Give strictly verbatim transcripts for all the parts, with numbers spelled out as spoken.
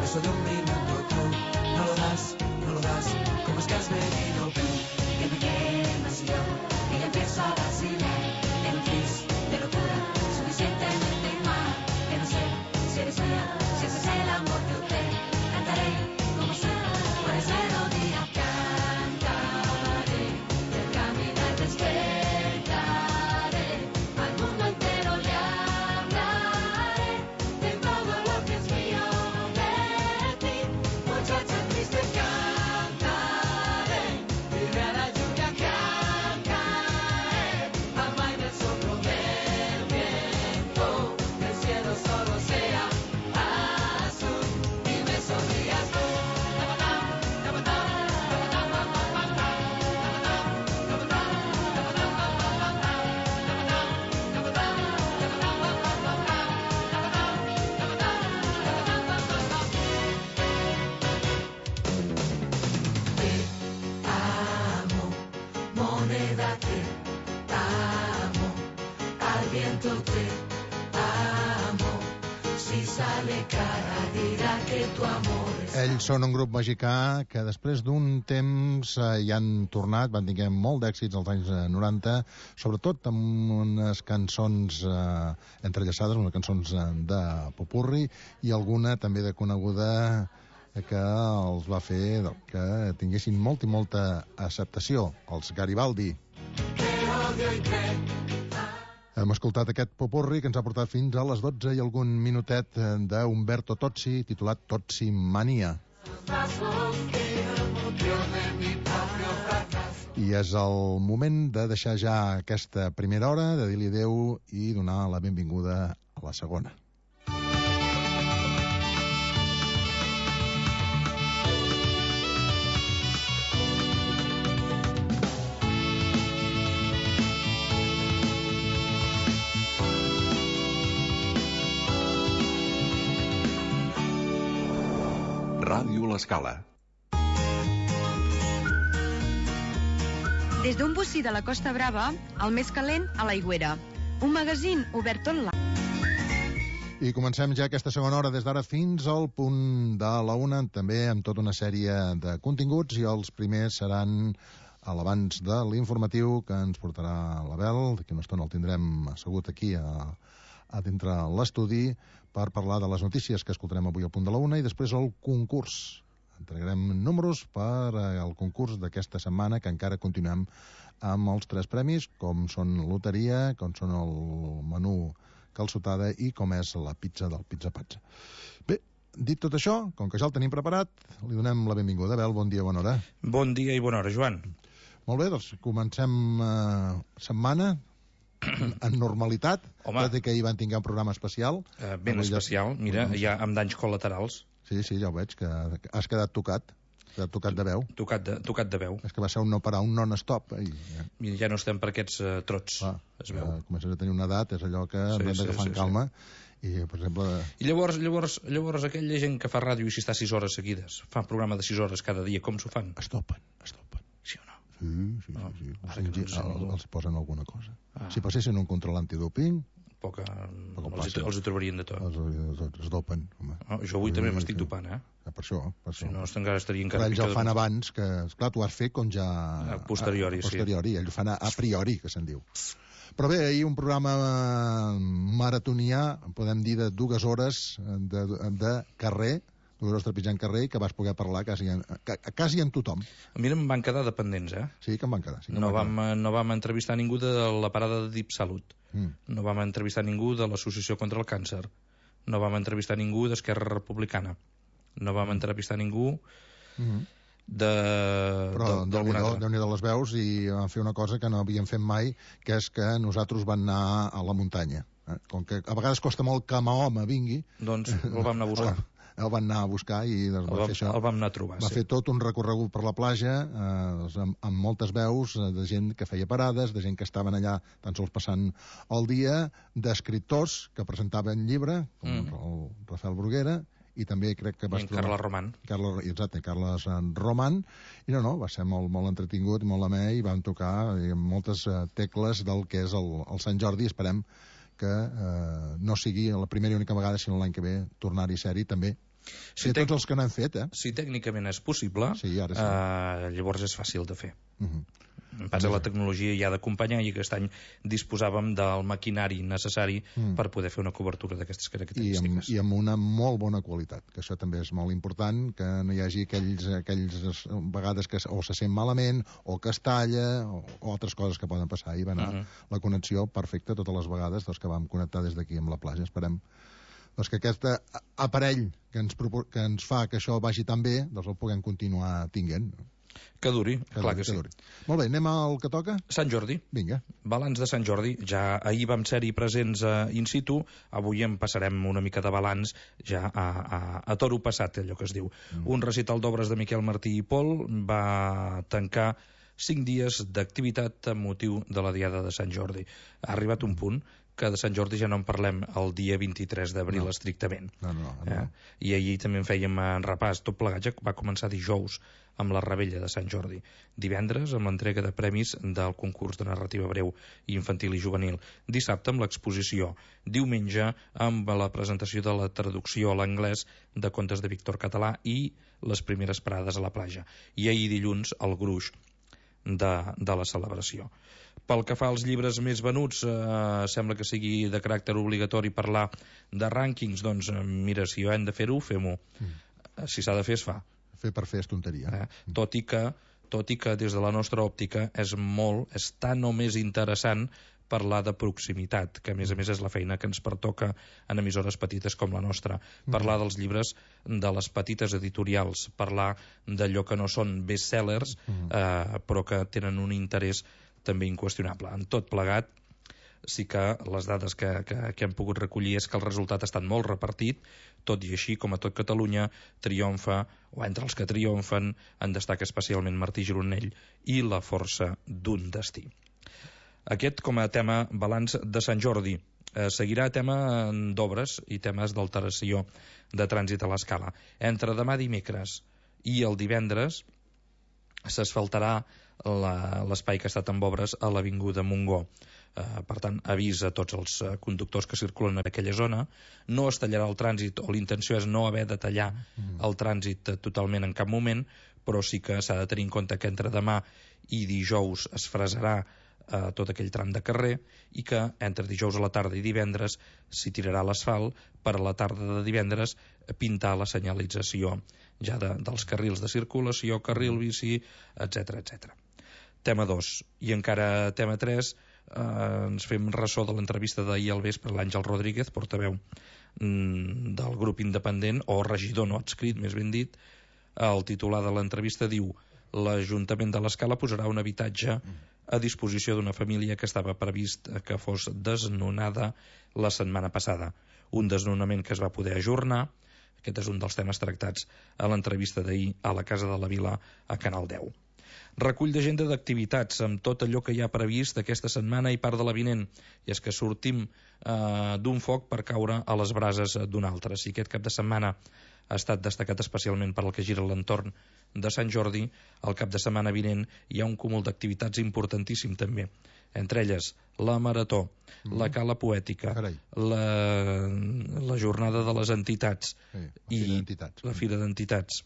paso de un minuto, tú no lo das, no lo das. ¿Cómo es que has venido tú? Que me quemas y yo, y ya empiezo a vacilar en un tris de locura, suficientemente mal, que no sé si eres mía, si ese es el amor que te cantaré, como sé, por esa melodía cantaré, del caminar despertaré, al mundo entero le hablaré, de todo lo que es mío de ti, muchacha triste cantaré, dile a la lluvia que al caer, amaina el soplo del viento, que el cielo solo sea azul y me sonrías tú. Te amo, moneda, te amo, al viento te amo, si sale cara dirà que tu amor es... Ells són un grup mexicà que després d'un temps eh, hi han tornat, van tenir molt d'èxits als anys eh, noranta, sobretot amb unes cançons eh, entrellaçades, unes cançons eh, de popurri i alguna també de coneguda eh, que els va fer que tinguessin molta i molta acceptació, els Garibaldi. Hem escoltat aquest popurri que ens ha portat fins a les dotze i algun minutet d'Umberto Tozzi, titulat Tozzi Mania. I és el moment de deixar ja aquesta primera hora, de dir-li adeu i donar la benvinguda a la segona. Ràdio L'Escala. Des d'un bocí de la Costa Brava, el més calent a l'Aigüera. Un magazín obert online. I comencem ja aquesta segona hora des d'ara fins al punt de la una, també amb tota una sèrie de continguts, i els primers seran a l'abans de l'informatiu que ens portarà l'Abel. D'aquí una estona el tindrem assegut aquí a, a dintre l'estudi per parlar de les notícies que escoltarem avui al punt de la una, i després el concurs. Entregarem números per al concurs d'aquesta setmana, que encara continuem amb els tres premis, com són loteria, com són el menú calçotada i com és la pizza del Pizza Pazza. Bé, dit tot això, com que ja el tenim preparat, li donem la benvinguda. Abel, bon dia, bona hora. Bon dia i bona hora, Joan. Molt bé, doncs comencem eh, setmana en normalitat. Home, tot i que ahir van tinguer un programa especial. Uh, ben especial, ja... mira, ja amb danys col·laterals. Sí, sí, ja ho veig, que has quedat tocat. Quedat tocat de veu. Tocat de, tocat de veu. És que va ser un no parar, un non-stop. I, ja. Mira, ja no estem per aquests uh, trots. Ah, es veu. Ja comences a tenir una edat, és allò que sí, hem d'agafar sí, sí, calma. Sí. I, per exemple... I llavors, llavors, llavors aquella gent que fa ràdio i s'hi està sis hores seguides, fa un programa de sis hores cada dia, com s'ho fan? Es topen, es topen. Sí o no? Sí, sí, no, sí. sí. Ara que no els, els, els posen alguna cosa. Ah. Si passessin un control antidoping... Poca, poca els, hi, els hi trobarien de tot. Els, els, els dopen, home. Oh, jo avui sí, també m'estic dopant, eh? Ja, per això, per això. Si no, encara estaria encara... Però ells el fan abans, que, esclar, tu has fet com ja... A posteriori, a, a posteriori, sí. Ells ho fan a, a priori, que se'n diu. Però bé, ahir un programa maratonià, podem dir, de dues hores de, de carrer, dues hores trepitjant carrer, que vas poder parlar quasi en, quasi en tothom. A mi em van quedar dependents, eh? Sí, que em van quedar. Sí, que no, van vam, quedar. no vam entrevistar ningú de la parada de Dip Salut. Mm. No vam entrevistar ningú de l'Associació contra el Càncer. No vam entrevistar ningú d'Esquerra Republicana. No vam entrevistar ningú mm-hmm. de... Però de, Déu-n'hi-do, Déu-n'hi-do les veus, i vam fer una cosa que no havíem fet mai, que és que nosaltres vam anar a la muntanya. Com que a vegades costa molt que Mahoma vingui, doncs el vam anar a buscar. El van anar a buscar i doncs, el, va vam, fer això. El vam anar a trobar, va sí. fer tot un recorregut per la platja eh, doncs, amb, amb moltes veus de gent que feia parades, de gent que estaven allà tan sols passant el dia, d'escriptors que presentaven llibre, com mm. el Rafael Bruguera, i també crec que va estar... Carles Roman. Carles, exacte, Carles Roman, i no, no, va ser molt, molt entretingut, molt amè, i vam tocar i, moltes uh, tecles del que és el, el Sant Jordi. Esperem que eh, no sigui la primera i única vegada, sinó l'any que ve tornar-hi a ser-hi també Si tots els que n'han fet, eh? Si tècnicament és possible, sí, ara sí. eh, llavors és fàcil de fer. Uh -huh. Passa que la tecnologia hi ha d'acompanyar i aquest any disposàvem del maquinari necessari mm. per poder fer una cobertura d'aquestes característiques. I amb, I amb una molt bona qualitat, que això també és molt important, que no hi hagi aquells, aquells vegades que o se sent malament, o que es talla, o, o altres coses que poden passar. I va anar uh -huh. la connexió perfecta totes les vegades doncs, que vam connectar des d'aquí amb la plaça. Esperem doncs, que aquest aparell que ens, que ens fa que això vagi tan bé, doncs el puguem continuar tinguent. Que duri, que clar duri, que sí. Duri. Molt bé, anem al que toca? Sant Jordi. Vinga. Balanç de Sant Jordi. Ja ahir vam ser-hi presents uh, in situ, avui en passarem una mica de balanç ja a, a, a toro passat, allò que es diu. Mm. Un recital d'obres de Miquel Martí i Pol va tancar cinc dies d'activitat amb motiu de la Diada de Sant Jordi. Ha arribat un punt que de Sant Jordi ja no en parlem el dia vint-i-tres d'abril no. estrictament. No, no, no. Eh? I ahir també en fèiem en repàs. Tot plegat ja va començar dijous amb la Rebella de Sant Jordi. Divendres amb l'entrega de premis del concurs de narrativa breu infantil i juvenil. Dissabte amb l'exposició. Diumenge amb la presentació de la traducció a l'anglès de contes de Víctor Català i les primeres parades a la platja. I ahir dilluns el gruix de, de la celebració. Pel que fa als llibres més venuts, eh, sembla que sigui de caràcter obligatori parlar de rànquings, doncs mira, si hem de fer-ho, fem-ho. Mm. Si s'ha de fer, es fa. Fer per fer és tonteria. Eh? Mm. Tot i que, tot i que des de la nostra òptica és molt, és tan o més interessant parlar de proximitat, que a més a més és la feina que ens pertoca en emissores petites com la nostra. Parlar dels llibres de les petites editorials, parlar d'allò que no són bestsellers, eh, però que tenen un interès també inqüestionable. En tot plegat, sí que les dades que, que, que hem pogut recollir és que el resultat ha estat molt repartit, tot i així, com a tot Catalunya, triomfa, o entre els que triomfen, en destaca especialment Martí Gironell i La força d'un destí. Aquest com a tema balanç de Sant Jordi. Eh, seguirà tema d'obres i temes d'alteració de trànsit a l'escala. Entre demà dimecres i el divendres s'asfaltarà l'espai que ha estat amb obres a l'Avinguda Montgó. Eh, per tant, avís a tots els eh, conductors que circulen en aquella zona. No es tallarà el trànsit, o l'intenció és no haver de tallar mm. el trànsit eh, totalment en cap moment, però sí que s'ha de tenir en compte que entre demà i dijous es fresarà eh, tot aquell tram de carrer i que entre dijous a la tarda i divendres s'hi tirarà l'asfalt per a la tarda de divendres pintar la senyalització ja de, dels carrils de circulació, carril bici, etcètera, etcètera. Tema dos. I encara tema tres, eh, ens fem ressò de l'entrevista d'ahir al vespre l'Àngel Rodríguez, portaveu mm, del grup independent, o regidor no adscrit, més ben dit. El titular de l'entrevista diu: l'Ajuntament de l'Escala posarà un habitatge a disposició d'una família que estava previst que fos desnonada la setmana passada. Un desnonament que es va poder ajornar. Aquest és un dels temes tractats a l'entrevista d'ahir a la Casa de la Vila a Canal deu. Recull d'agenda d'activitats amb tot allò que hi ha previst aquesta setmana i part de la vinent. I és que sortim eh, d'un foc per caure a les brases d'un altre. Si aquest cap de setmana ha estat destacat especialment per el que gira l'entorn de Sant Jordi, el cap de setmana vinent hi ha un cúmul d'activitats importantíssim també. Entre elles, la Marató, mm. la Cala Poètica, la, la Jornada de les Entitats sí, i la Fira d'Entitats,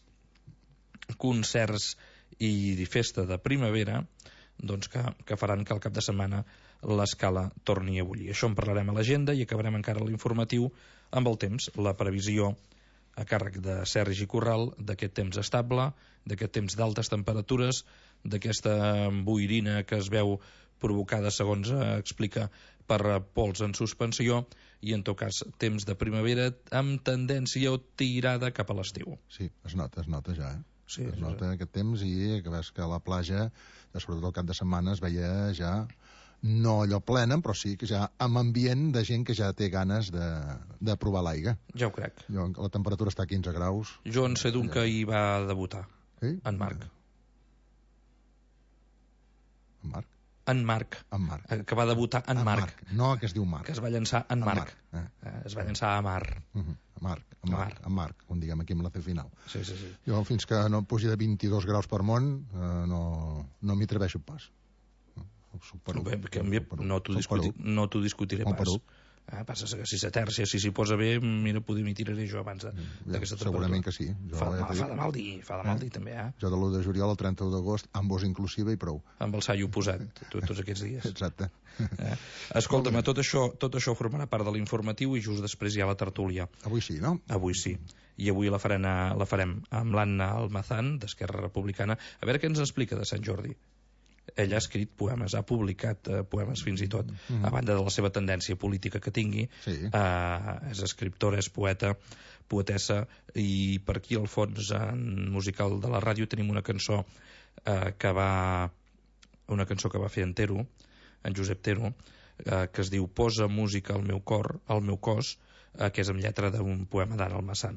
concerts i festa de primavera, doncs que, que faran que al cap de setmana l'Escala torni a bullir. Això en parlarem a l'agenda i acabarem encara l'informatiu amb el temps, la previsió a càrrec de Sergi Corral d'aquest temps estable, d'aquest temps d'altes temperatures, d'aquesta boirina que es veu provocada, segons eh, explica, per pols en suspensió, i en tot cas temps de primavera amb tendència o tirada cap a l'estiu. Sí, es nota, es nota ja, eh? Sí, es nota aquest temps, i que veus que a la platja, sobretot el cap de setmana, es veia ja no allò plena, però sí que ja amb ambient de gent que ja té ganes de, de provar l'aigua. Ja ho crec. Jo, la temperatura està a quinze graus. Jo en sé d'un que hi va debutar. Sí? En Marc. En Marc? En Marc. En Marc. Que va debutar en, en Marc. Marc. No, que es diu Marc. Que es va llançar en, en Marc. Marc. Eh? Es va llançar a Mar. Uh -huh. A Marc, a Marc, a Marc, com diguem aquí amb la C final. Sí, sí, sí. Jo fins que no pugi de vint-i-dos graus per món eh, no, no m'hi atreveixo pas. Bé, que no t'ho discuti, no discutiré pas. Eh, passa que si s'atercia, si s'hi posa bé, mira, poder m'hi tiraré jo abans de- d'aquesta Ja, segurament que sí. Jo, Fa, ja fa, t'he fa dit, de mal dir, fa de mal dir també, eh? jo de l'u de juliol al trenta-u d'agost, ambos inclusive i prou. Amb el saio posat, to- tots aquests dies. Exacte. Eh? Escolta'm, tot això, tot això formarà part de l'informatiu i just després hi ha la tertúlia. Avui sí, no? Avui sí. I avui la farem, a- la farem amb l'Anna Almazán, d'Esquerra Republicana. A veure què ens explica de Sant Jordi. Ella ha escrit poemes, ha publicat eh, poemes fins i tot, a banda de la seva tendència política que tingui. Sí. Eh, és escriptora, és poeta, poetessa, i per aquí al fons, en musical de la ràdio, tenim una cançó eh, que va una cançó que va fer en Tero, en Josep Tero, eh, que es diu Posa música al meu cor, al meu cos, eh, que és amb lletra d'un poema d'Anna Almazán,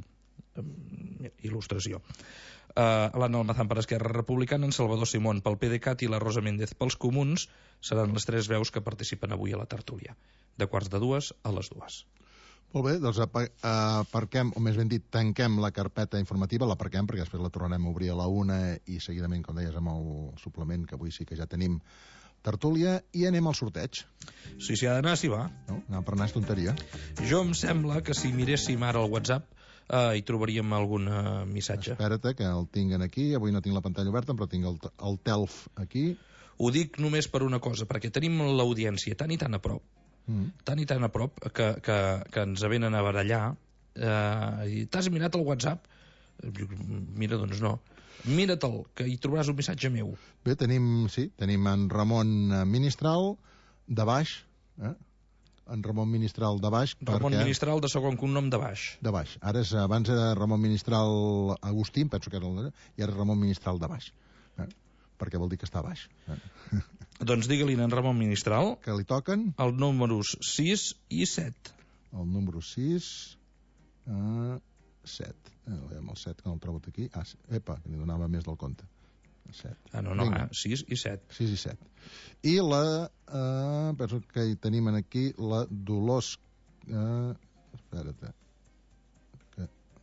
amb il·lustració. Uh, l'Anna Almazán per Esquerra Republicana, en Salvador Simón pel PDeCAT i la Rosa Méndez pels Comuns seran les tres veus que participen avui a la tertúlia, de quarts de dues a les dues. Molt bé, doncs apa- aparquem, o més ben dit, tanquem la carpeta informativa, l'aparquem perquè després la tornarem a obrir a la una i seguidament, com deies, amb el suplement, que avui sí que ja tenim tertúlia, i anem al sorteig. Si s'hi ha d'anar, s'hi va. No? Anar per anar és tonteria. Jo em sembla que si miréssim ara el WhatsApp eh, hi trobaríem algun eh, missatge. Espera't, que el tinguen aquí. Avui no tinc la pantalla oberta, però tinc el, el telf aquí. Ho dic només per una cosa, perquè tenim l'audiència tan i tan a prop, Mm. tan i tan a prop, que, que, que ens venen a barallar, eh, i t'has mirat el WhatsApp? Jo, mira, doncs no. Mira-te'l, que hi trobaràs un missatge meu. Bé, tenim, sí, tenim en Ramon eh, Ministral, de baix, eh? En Ramon Ministral de baix. Ramon perquè... Ministral, de segon cognom de baix. De baix. Ara és, abans era Ramon Ministral Agustín, penso que era el... i ara és Ramon Ministral de baix. Eh? Perquè vol dir que està a baix. Eh? Doncs digue-li a en Ramon Ministral Que li toquen els números sis i set. el número sis, uh, set. Eh, veiem el set, que no el trobo aquí. Ah, sí. Epa, que n'hi donava més del compte. set. Ah, no, no, Vinga. eh? sis i set. sis i set. I la... Uh, penso que hi tenim aquí la Dolors... Uh, espera't, que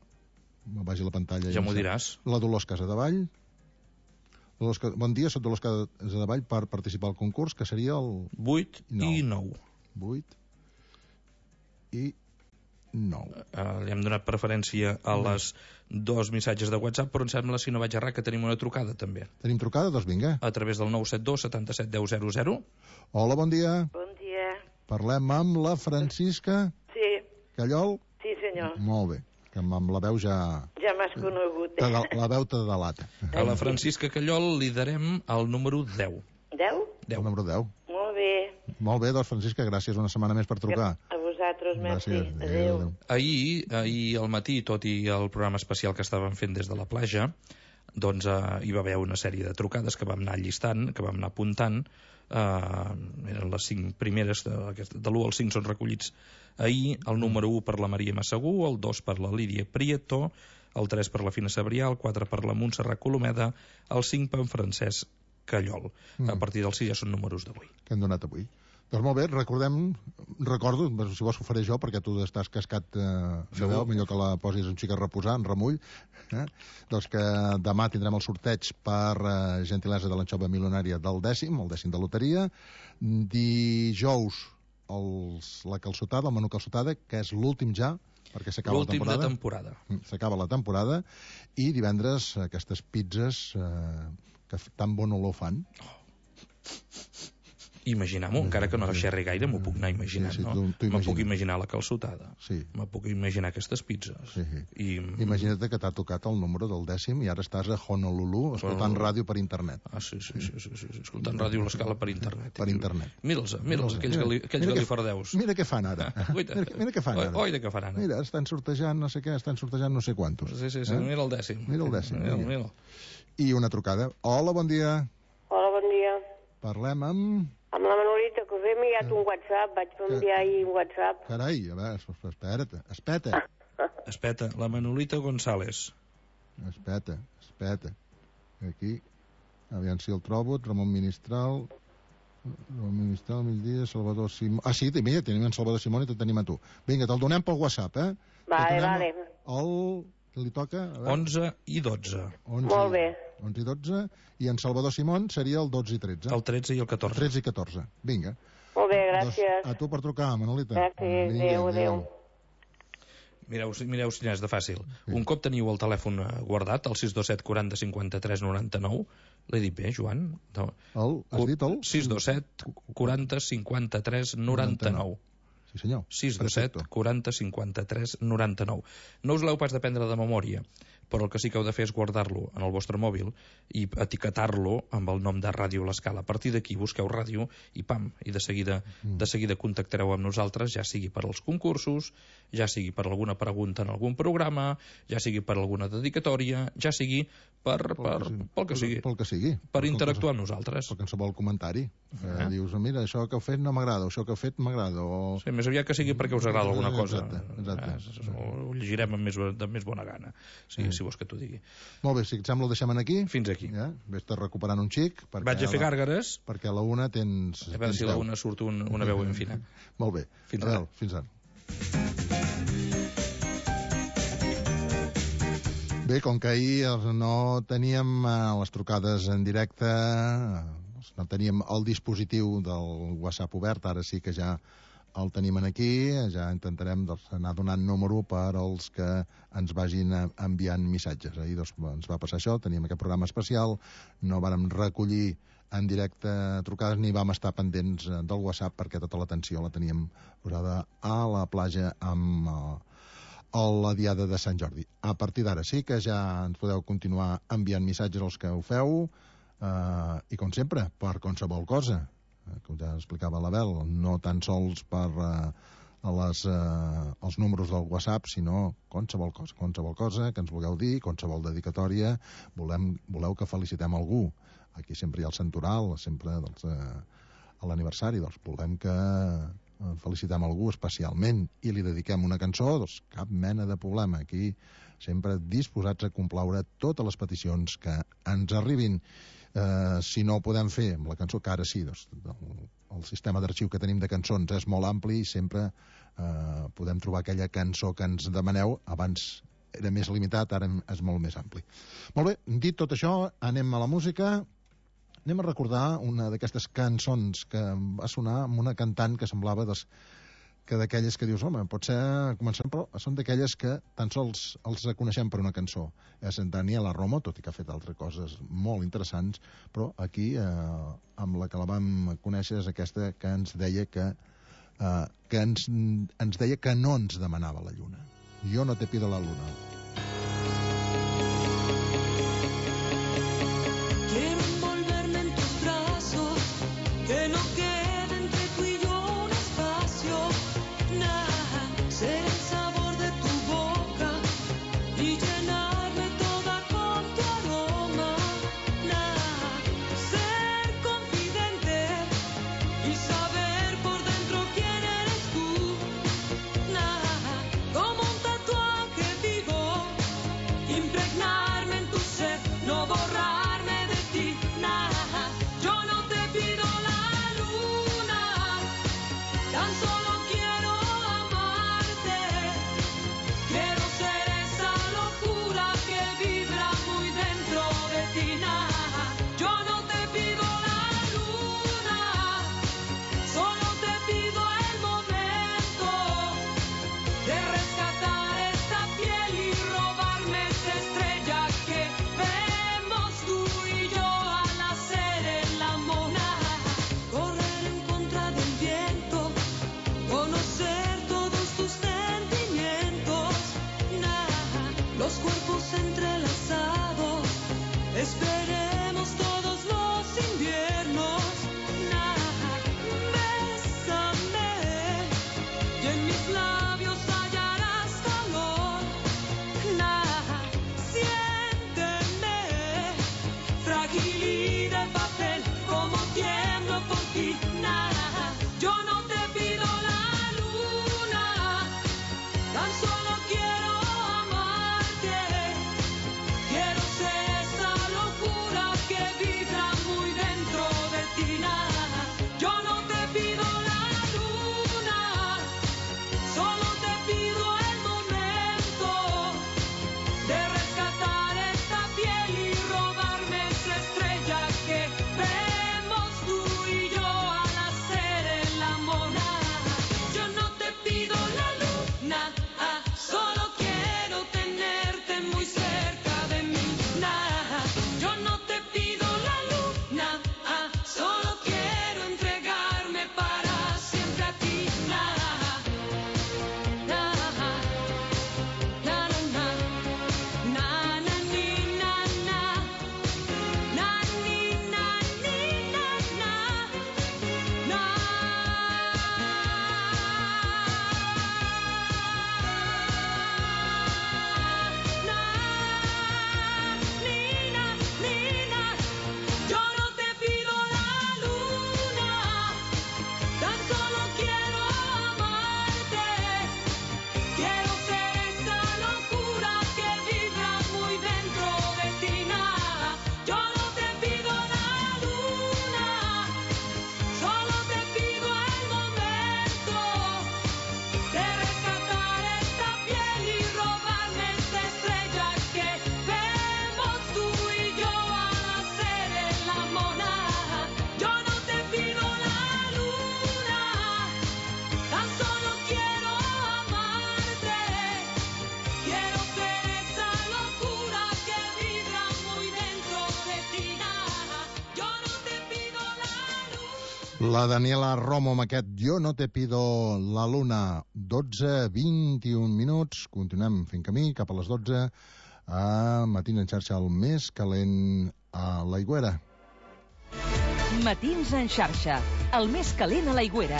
me vagi la pantalla. Ja i em m'ho sap. diràs. La Dolors Casadevall. Dolors, Cas- bon dia, soc Dolors Casadevall per participar al concurs, que seria el vuit No. i nou. vuit i nou. Uh, li hem donat preferència a les dos missatges de WhatsApp, però em sembla, si no vaig errar, que tenim una trucada també, Tenim trucada? Doncs vinga. a través del nou set dos setanta-set deu zero zero. Hola, bon dia. Bon dia. Parlem amb la Francisca Sí, Callol. sí senyor. Molt bé, que amb la veu ja... Ja m'has conegut. te de- La veu te delata. A la Francisca Callol li darem el número deu. Deu? El número deu. Molt bé. Molt bé, doncs, Francisca, gràcies una setmana més per trucar. A vosaltres, merci. Gràcies. Adéu. adéu. Ahir, ahir al matí, tot i el programa especial que estàvem fent des de la platja, doncs eh, hi va haver una sèrie de trucades que vam anar llistant, que vam anar apuntant. Eh, eren les cinc primeres, de, aquest- de l'u al cinc són recollits ahir. El número u per la Maria Massagú, el dos per la Lídia Prieto, el tres per la Fina Sabrià, el quatre per la Montserrat Colomeda, el cinc per en Francesc Callol. Mm. A partir del sis ja són números d'avui. Que hem donat avui. Doncs molt bé, recordem, recordo, si vols ho faré jo, perquè tu estàs cascat eh, de Segur. veu, millor que la posis un xic a reposar, en remull, eh? Doncs que demà tindrem el sorteig per eh, gentilesa de l'anxova milionària del dècim, el dècim de loteria, dijous els, la calçotada, el menú calçotada, que és l'últim ja, perquè s'acaba la L'últim de temporada. temporada. Mm, S'acaba la temporada, i divendres aquestes pizzas eh, que f- tan bon olor fan. Imaginar-m'ho, encara que no xerri gaire, m'ho puc anar imaginant, Sí, sí, no? tu- tu Me puc imagina. imaginar la calçotada. Sí. Me puc imaginar aquestes pizzas. Sí, sí. I... Imagina't que t'ha tocat el número del dècim i ara estàs a Honolulu escoltant Honolulu. ràdio per internet. Ah, sí, sí, sí, sí, sí, sí. Escoltant Ràdio L'Escala per internet. Per internet. Mira'ls, mira'ls, aquells, gali, aquells Mira què- galifardeus. Mira què fan ara. Guaita. Mira, mira què fan ara. Oi, de què fan ara. Mira, estan sortejant no sé què, estan sortejant no sé quantos. Sí, sí, sí, Eh? mira el dècim. Mira el dècim, Mira, vinga. mira. I una trucada. Hola, bon dia. Hola, bon dia. Parlem amb... Amb la Manolita, que us he enviat un WhatsApp. Vaig enviar ahir un WhatsApp. Carai, a veure, es- espera't, espeta, Espeta, la Manolita González. espeta, espeta. Aquí, aviam si el trobo, Ramon Ministral... Ramon Ministral, migdia, Salvador Simó... Ah, sí, mira, tenim en Salvador Simón i te tenim a tu. Vinga, te'l donem pel WhatsApp, eh? Vale, Te donem vale. El... Li toca? A veure. onze i dotze. onze, Molt bé. onze i dotze, i en Salvador Simón seria el dotze i tretze. El tretze i el catorze. tretze i catorze. Vinga. Molt bé, Doncs gràcies. a tu per trucar, Manolita. Gràcies, Vinga, adéu, adéu. Mireu, mireu si n'és de fàcil. Un cop teniu el telèfon eh, guardat, el sis dos set quaranta cinquanta-tres noranta-nou, l'he dit bé, Joan? No. El, has dit el? sis dos set quaranta cinquanta-tres noranta-nou. Sí, senyor. sis dos set Perfecte. quaranta cinquanta-tres noranta-nou. No us l'heu pas de prendre de memòria, però el que sí que heu de fer és guardar-lo en el vostre mòbil i etiquetar-lo amb el nom de Ràdio L'Escala. A partir d'aquí busqueu ràdio i pam, i de seguida, de seguida contactareu amb nosaltres, ja sigui per als concursos, ja sigui per alguna pregunta en algun programa, ja sigui per alguna dedicatòria, ja sigui per, per, pel que sigui, Pel que sigui. per interactuar amb nosaltres. Per qualsevol comentari. Ah. Eh, dius, mira, això que heu fet no m'agrada, o això que heu fet m'agrada, o... Sí, més aviat que sigui perquè us agrada alguna cosa. Exacte, exacte. Eh, Ho llegirem amb més, de més bona gana, si, si vols que t'ho digui. Molt bé, si et sembla ho deixem aquí. Fins aquí. Ja, vés-te recuperant un xic. Perquè Vaig a fer la- gàrgares, Perquè a la una tens... a veure tens si a la veu. una surt un, una veu ben fina. Molt bé. Fins Adéu, ara. Fins ara. Bé, com que ahir eh, no teníem eh, les trucades en directe, eh, no teníem el dispositiu del WhatsApp obert, ara sí que ja el tenim aquí, ja intentarem doncs, anar donant número per als que ens vagin eh, enviant missatges. Ahir doncs, ens va passar això, teníem aquest programa especial, no vàrem recollir en directe trucades ni vam estar pendents eh, del WhatsApp perquè tota l'atenció la teníem posada a la platja amb eh, a la diada de Sant Jordi. A partir d'ara sí que ja ens podeu continuar enviant missatges als que ho feu eh, i com sempre, per qualsevol cosa, eh, com ja explicava l'Abel, no tan sols per eh, a les, eh, els números del WhatsApp, sinó qualsevol cosa, qualsevol cosa que ens vulgueu dir, qualsevol dedicatòria, volem, voleu que felicitem algú. Aquí sempre hi ha el santoral, sempre doncs, eh, a l'aniversari, doncs volem que felicitem algú especialment i li dediquem una cançó, doncs cap mena de problema. Aquí sempre disposats a complaure totes les peticions que ens arribin. Eh, si no ho podem fer amb la cançó, que ara sí, doncs, el, el sistema d'arxiu que tenim de cançons és molt ampli i sempre eh, podem trobar aquella cançó que ens demaneu. Abans era més limitat, ara és molt més ampli. Molt bé, dit tot això, anem a la música. Anem a recordar una d'aquestes cançons que va sonar amb una cantant que semblava des, que d'aquelles que dius, home, potser comencem, però són d'aquelles que tan sols els coneixem per una cançó. És en Daniela Romo, tot i que ha fet altres coses molt interessants, però aquí, eh, amb la que la vam conèixer, és aquesta que ens deia que, eh, que ens, ens deia que no ens demanava la lluna. Jo no te pido la luna. Quiero envolverme en tus brazos, que no quede entre tú y yo un espacio, nada, ser el sabor de tu boca y llenarme toda con tu aroma, nada, ser confidente y saber por dentro quién eres tú, nada, como un tatuaje vivo, impregnarme en tu ser, no borrar. Esperemos todos los inviernos, nada, bésame y en mis labios hallarás calor, nada, siénteme, frágil y de papel, como tiemblo por ti, nada, yo no te pido la luna, tan solo quiero amarte, quiero ser esa locura que vibra muy dentro de ti, nada, yo no te pido la luna, solo te pido el momento de rescatar esta piel y robarme esa estrella que vemos tú y yo al nacer en la La Daniela Romo amb aquest Jo no te pido la luna. dotze, vint-i-un minuts. Continuem fent camí cap a les dotze a Matins en xarxa, el més calent a l'Aigüera. Matins en xarxa, el més calent a l'Aigüera.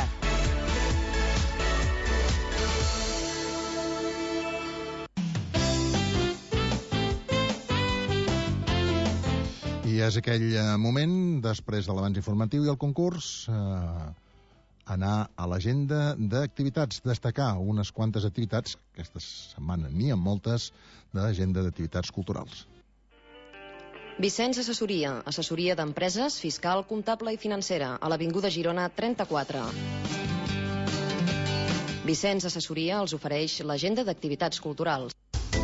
I és aquell moment, després de l'abans informatiu i el concurs, eh, anar a l'agenda d'activitats, destacar unes quantes activitats, aquesta setmana n'hi ha moltes, d'agenda d'activitats culturals. Vicenç Assessoria, assessoria d'empreses, fiscal, comptable i financera, a l'Avinguda Girona trenta-quatre. Vicenç Assessoria els ofereix l'agenda d'activitats culturals.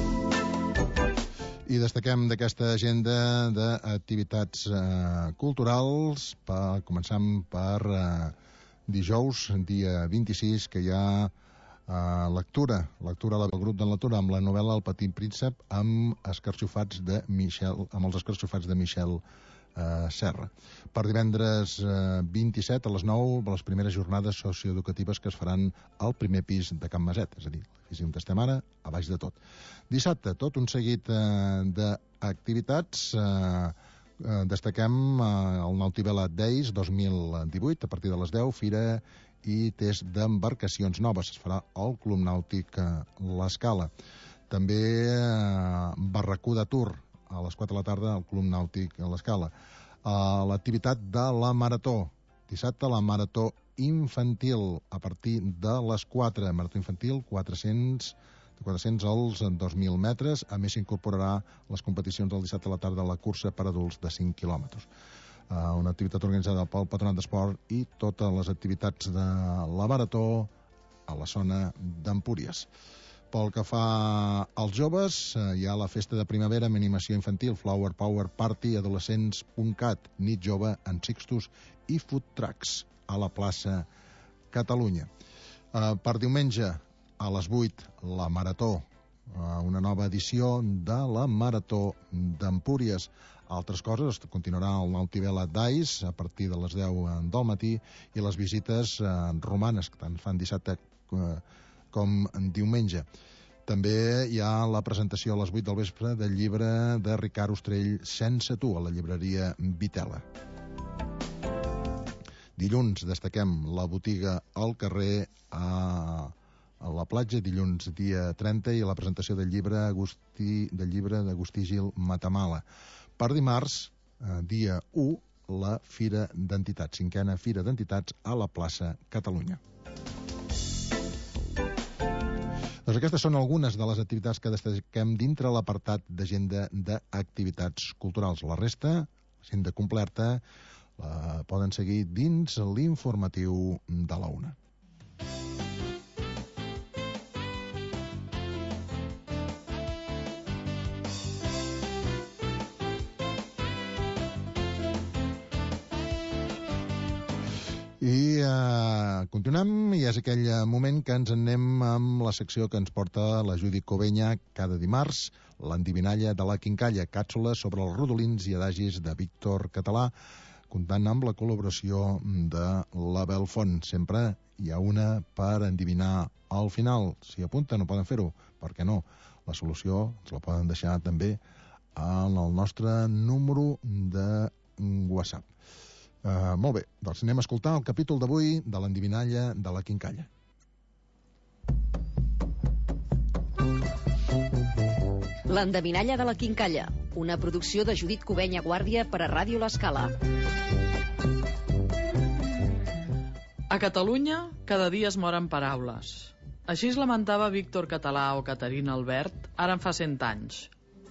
I destaquem d'aquesta agenda d'activitats eh, culturals, per, començant per eh, dijous, dia vint-i-sis, que hi ha eh, lectura, lectura del grup de lectura amb la novel·la El petit príncep amb escarxofats de Michel, amb els escarxofats de Michel eh, Serra. Per divendres eh, vint-i-set a les nou, les primeres jornades socioeducatives que es faran al primer pis de Can Maset, és a dir, l'edifici on estem ara, a baix de tot. Dissabte, tot un seguit eh, d'activitats. Eh, eh, destaquem eh, el Nautivela Days dos mil divuit, a partir de les deu, fira i test d'embarcacions noves. Es farà al Club Nàutic eh, L'Escala. També eh, Barracuda Tour, a les quatre de la tarda, al Club Nàutic L'Escala. Uh, l'activitat de la Marató. Dissabte, la Marató infantil, a partir de les quatre. Marató infantil, quatre-cents, de quatre-cents als dos mil metres. A més, s'incorporarà les competicions del dissabte a la tarda a la cursa per adults de cinc quilòmetres. Uh, una activitat organitzada pel Patronat d'Esport i totes les activitats de la Marató a la zona d'Empúries. Pel que fa als joves, eh, hi ha la festa de primavera amb animació infantil, Flower Power Party, adolescents punt cat, nit jove en Sixtus i food trucks a la plaça Catalunya. Eh, per diumenge, a les vuit, la Marató, eh, una nova edició de la Marató d'Empúries. Altres coses, continuarà el Nautivela Days a partir de les deu del matí i les visites eh, romanes, que tant fan dissabte eh, com diumenge. També hi ha la presentació a les vuit del vespre del llibre de Ricard Ostrell, Sense tu, a la llibreria Vitela. Dilluns destaquem la botiga al carrer a, a la platja, dilluns dia trenta, i la presentació del llibre Agustí, del llibre d'Agustí Gil Matamala. Per dimarts, eh, dia u, la Fira d'Entitats, cinquena Fira d'Entitats a la plaça Catalunya. Doncs aquestes són algunes de les activitats que destaquem dintre l'apartat d'agenda d'activitats culturals. La resta, agenda completa, la poden seguir dins l'informatiu de la una. I eh, continuem, i és aquell moment que ens anem amb la secció que ens porta la Judit Covenya cada dimarts, l'endivinalla de la quincalla, càpsules sobre els rodolins i adagis de Víctor Català, comptant amb la col·laboració de la Belfont. Sempre hi ha una per endivinar al final. Si apunten no poden fer-ho, per què no? La solució ens la poden deixar també en el nostre número de WhatsApp. Uh, molt bé, doncs anem a escoltar el capítol d'avui de l'endivinalla de la quincalla. L'endevinalla de la quincalla, una producció de Judit Covenya Guàrdia per a Ràdio L'Escala. A Catalunya, cada dia es moren paraules. Així es lamentava Víctor Català o Caterina Albert, ara en fa cent anys.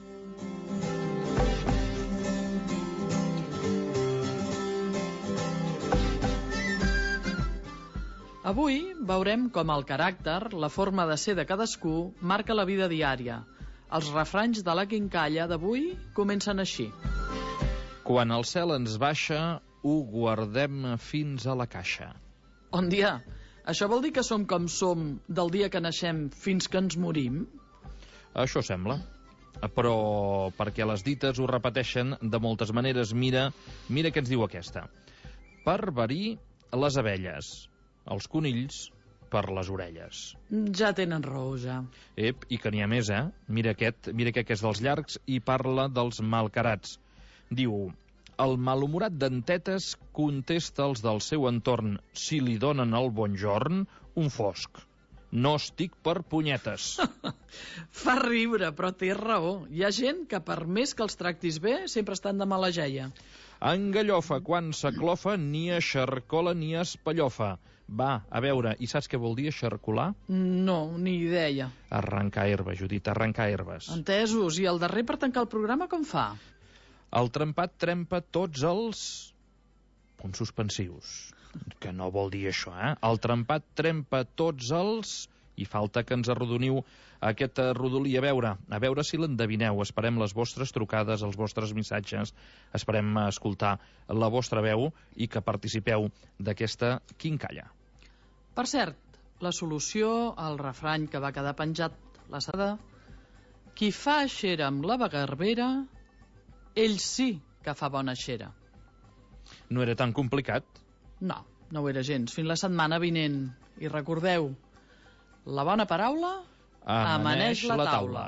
Avui veurem com el caràcter, la forma de ser de cadascú, marca la vida diària. Els refranys de la quincalla d'avui comencen així. Quan el cel ens baixa, ho guardem fins a la caixa. On dia? Això vol dir que som com som del dia que naixem fins que ens morim? Això sembla. Però perquè les dites ho repeteixen de moltes maneres, mira, mira què ens diu aquesta. Per verí, les abelles, els conills per les orelles. Ja tenen raó, ja. Ep, i que n'hi ha més, eh? Mira aquest, mira aquest que és dels llargs i parla dels malcarats. Diu, el malhumorat d'entetes contesta als del seu entorn si li donen el bonjorn un fosc. No estic per punyetes. Fa riure, però té raó. Hi ha gent que per més que els tractis bé sempre estan de mala jeia. En gallofa, quan s'aclofa, ni eixarcola ni espallofa. Va, a veure, i saps què vol dir eixarcolar? No, ni idea. Arrencar herbes, Judit, arrencar herbes. Entesos. I el darrer per tancar el programa com fa? El trempat trempa tots els... punts suspensius. Que no vol dir això, eh? El trempat trempa tots els... I falta que ens arrodoniu aquest rodolí. A veure, a veure si l'endevineu. Esperem les vostres trucades, els vostres missatges. Esperem escoltar la vostra veu i que participeu d'aquesta quincalla. Per cert, la solució al refrany que va quedar penjat la sada: qui fa xera amb la bagarbera, ell sí que fa bona xera. No era tan complicat? No, no ho era gens. Fins la setmana vinent. I recordeu, la bona paraula amaneix la taula.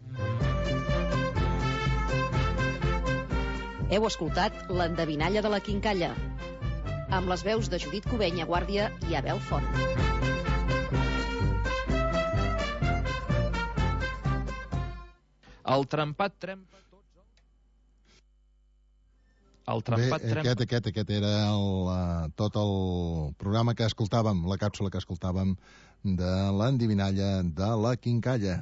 Heu escoltat l'endevinalla de la quincalla, amb les veus de Judit Cubenya Guàrdia i Abel Font. El trempat trempa tots els... El trempat Bé, trempa... aquest, aquest, aquest era el, uh, tot el programa que escoltàvem, la càpsula que escoltàvem de l'endevinalla de la quincalla.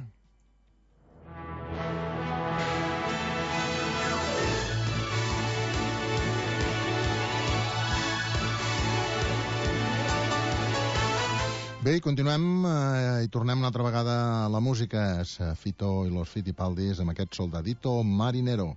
Bé, i continuem eh, i tornem una altra vegada a la música. És Fito i los Fitipaldis amb aquest Soldadito Marinero.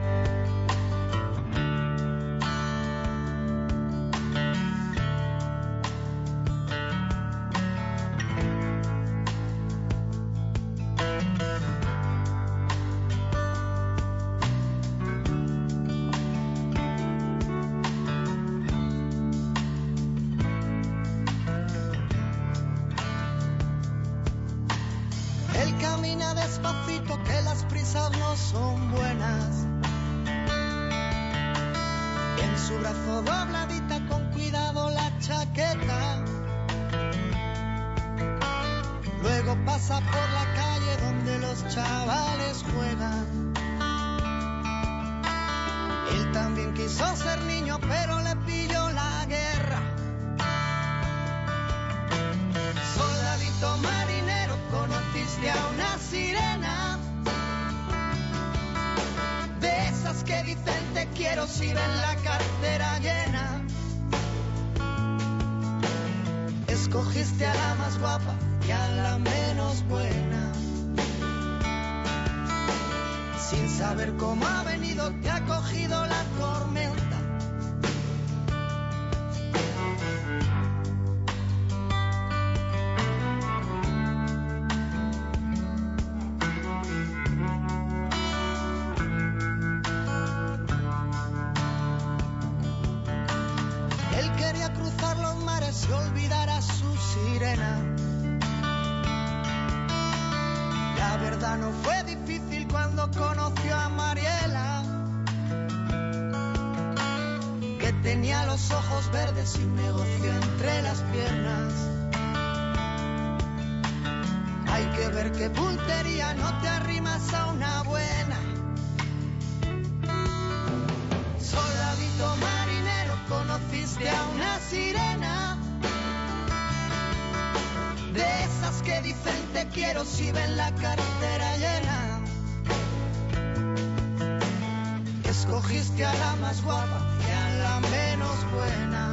Él camina despacito, que las prisas no son buenas. En su brazo dobladita, con cuidado la chaqueta. Luego pasa por la calle donde los chavales juegan. Él también quiso ser niño, pero le pilló la guerra. Soldadito marinero, conociste a una sirena, de esas que dicen te quiero si ven la cartera llena. Escogiste a la más guapa y a la menos buena. Sin saber cómo ha venido te ha cogido la tormenta. Y olvidar a su sirena. La verdad no fue difícil cuando conoció a Mariela, que tenía los ojos verdes y un negocio entre las piernas. Hay que ver qué puntería, no te arrimas a una buena. Soldadito marinero, conociste a una sirena, de esas que dicen te quiero si ven la cartera llena. Escogiste a la más guapa y a la menos buena.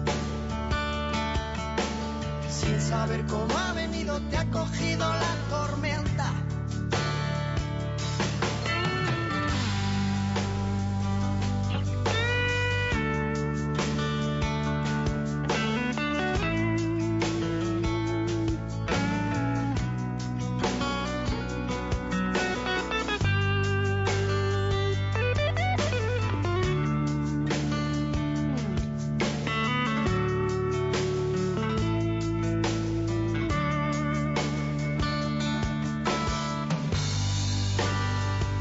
Sin saber cómo ha venido te ha cogido la tormenta.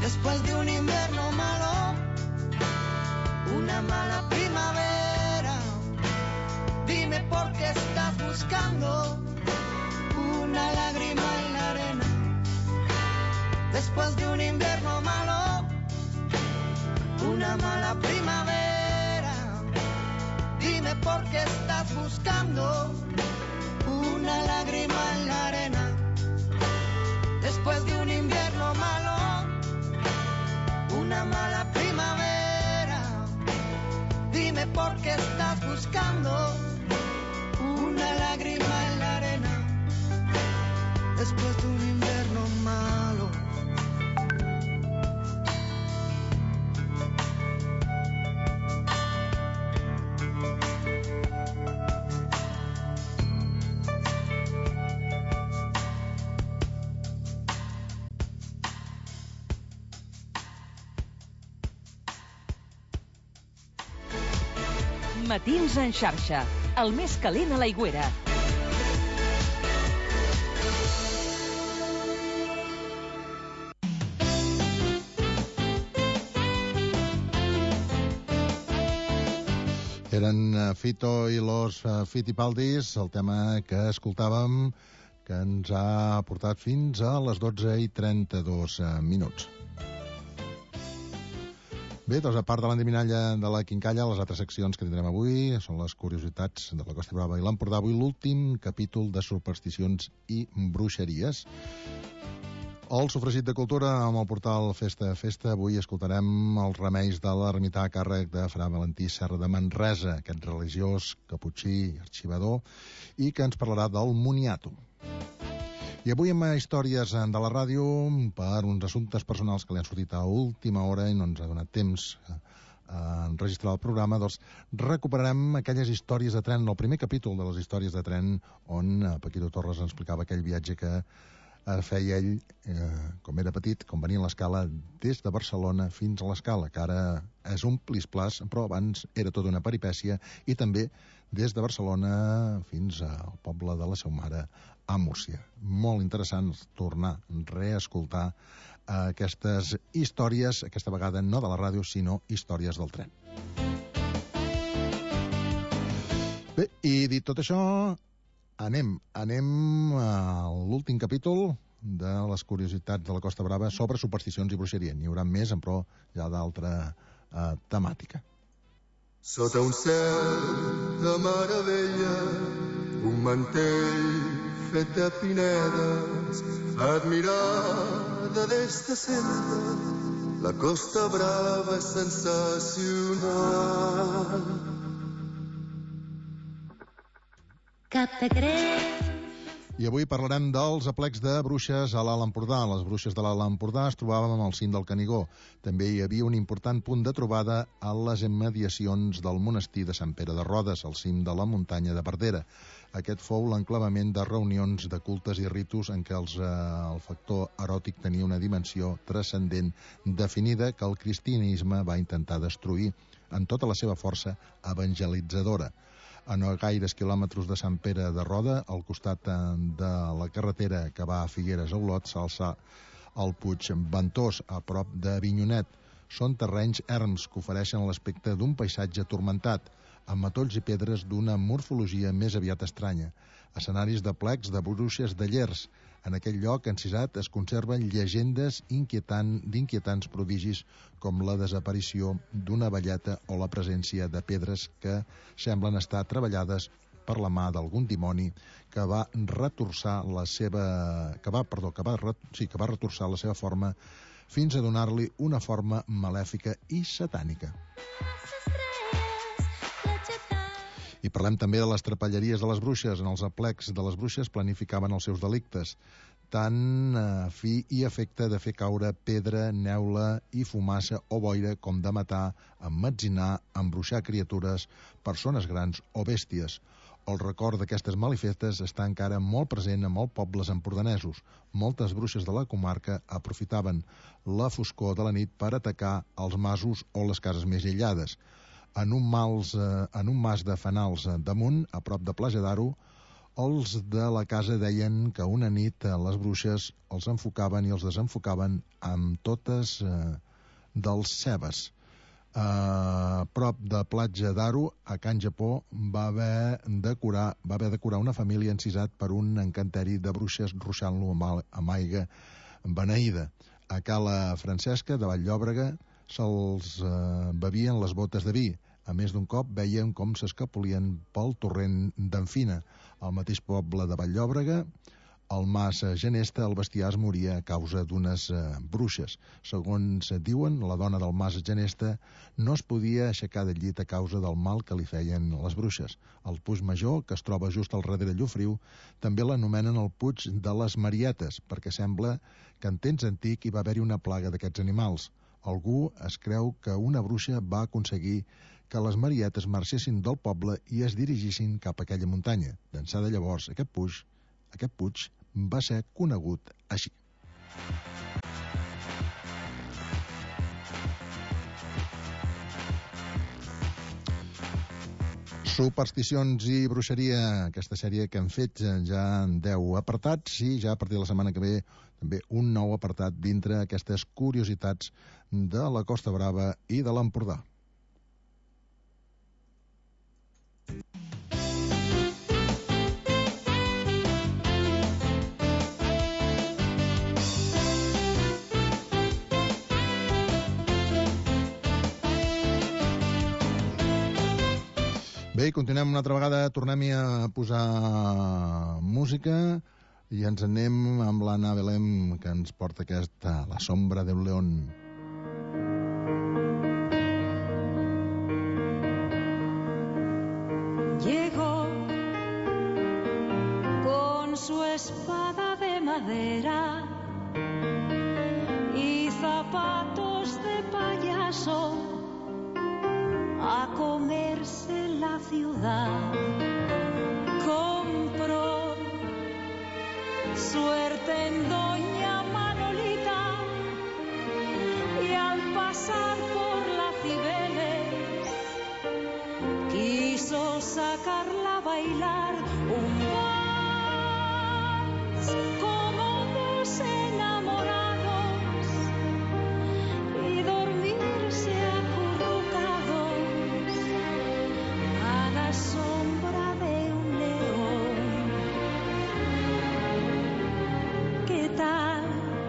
Después de un invierno malo, una mala primavera. Dime por qué estás buscando una lágrima en la arena. Después de un invierno malo, una mala primavera. Dime por qué estás buscando una lágrima en la arena. Después de un invierno malo, una mala primavera. Dime por qué estás buscando una lágrima en la arena. Después de un invierno malo. Matins en xarxa, el més calent a l'Aigüera. Eren uh, Fito i los uh, Fitipaldis, el tema que escoltàvem, que ens ha portat fins a les dotze i trenta-dos uh, minuts. Bé, doncs, a part de l'endevinalla de la quincalla, les altres seccions que tindrem avui són les curiositats de la Costa Brava i l'Empordà. Avui l'últim capítol de supersticions i bruixeries. El sofregit de cultura amb el portal Festa a Festa. Avui escoltarem els remeis de l'ermità a càrrec de Fra Valentí Serra de Manresa, aquest religiós, caputxí, arxivador, i que ens parlarà del moniato. I avui amb històries de la ràdio per uns assumptes personals que li han sortit a última hora i no ens ha donat temps a enregistrar el programa, doncs recuperarem aquelles històries de tren, el primer capítol de les històries de tren on Paquito Torres ens explicava aquell viatge que feia ell, eh, com era petit, com venia a l'Escala des de Barcelona fins a l'Escala, que ara és un plis-plas, però abans era tota una peripècia, i també des de Barcelona fins al poble de la seva mare, a Múrcia. Molt interessant tornar a reescoltar aquestes històries, aquesta vegada no de la ràdio, sinó històries del tren. Bé, i dit tot això, anem, anem a l'últim capítol de les curiositats de la Costa Brava sobre supersticions i bruixeria. N'hi haurà més, però ja d'altra eh, temàtica. Sota un cel de meravella, un mantell fet de pinedes, admirada des de sempre, la Costa Brava és sensacional. Cap de Creus. I avui parlarem dels aplecs de bruixes a l'Alt Empordà. Les bruixes de l'Alt Empordà es trobaven al cim del Canigó. També hi havia un important punt de trobada a les immediacions del monestir de Sant Pere de Rodes, al cim de la muntanya de Pardera. Aquest fou l'enclavament de reunions de cultes i ritus en què els, eh, el factor eròtic tenia una dimensió transcendent definida que el cristianisme va intentar destruir en tota la seva força evangelitzadora. A no gaires quilòmetres de Sant Pere de Roda, al costat de la carretera que va a Figueres a Olot, s'alça el Puig Ventós, a prop de Avinyonet. Són terrenys erms que ofereixen l'aspecte d'un paisatge tormentat, amb matolls i pedres d'una morfologia més aviat estranya, escenaris de plecs de bruixes de Llers. En aquell lloc encisat es conserven llegendes inquietant, d'inquietants prodigis com la desaparició d'una velleta o la presència de pedres que semblen estar treballades per la mà d'algun dimoni que va retorçar la seva que va, perdó, que va, sí, que va retorçar la seva forma fins a donar-li una forma malèfica i satànica. I parlem també de les trapelleries de les bruixes. En els aplecs de les bruixes planificaven els seus delictes, tant a fi i efecte de fer caure pedra, neula i fumassa o boira com de matar, emmetzinar, embruixar criatures, persones grans o bèsties. El record d'aquestes malifestes està encara molt present en molts pobles empordanesos. Moltes bruixes de la comarca aprofitaven la foscor de la nit per atacar els masos o les cases més aïllades. En un, mals, eh, en un mas de fanals damunt, a prop de Platja d'Aro, Els de la casa deien que una nit eh, les bruixes els enfocaven i els desenfocaven amb totes eh, dels cebes. A prop de Platja d'Aro, a Can Japó, va haver de curar, va haver de curar una família encisat per un encanteri de bruixes ruixant-lo amb, al- amb aigua beneïda. A Cala Francesca, de Vall-llobrega, se'ls eh, bevien les botes de vi. A més d'un cop veiem com s'escapolien pel torrent d'en Fina. Al mateix poble de Vall-llobrega, al Mas Genesta, el bestiar es moria a causa d'unes eh, bruixes. Segons eh, diuen, la dona del Mas Genesta no es podia aixecar del llit a causa del mal que li feien les bruixes. El Puig Major, que es troba just al darrere Llofriu, també l'anomenen el Puig de les Marietes, perquè sembla que en temps antic hi va haver-hi una plaga d'aquests animals. Algú es creu que una bruixa va aconseguir que les marietes marxessin del poble i es dirigissin cap a aquella muntanya. D'ençà de llavors, aquest puig, aquest puig va ser conegut així. Supersticions i bruixeria, aquesta sèrie que hem fet ja en deu apartats i ja a partir de la setmana que ve també un nou apartat dintre aquestes curiositats de la Costa Brava i de l'Empordà. Bé, continuem una altra vegada, tornem-hi a posar música i ens anem amb l'Anna Belém, que ens porta aquesta La sombra de un león. Llegó con su espada de madera y zapatos de payaso a comerse la ciudad. Compró suerte en doña Manolita y al pasar por la Cibeles quiso sacarla a bailar un vals como dos enamorados y dormirse acurrucados a la sombra de un león. ¿Qué tal?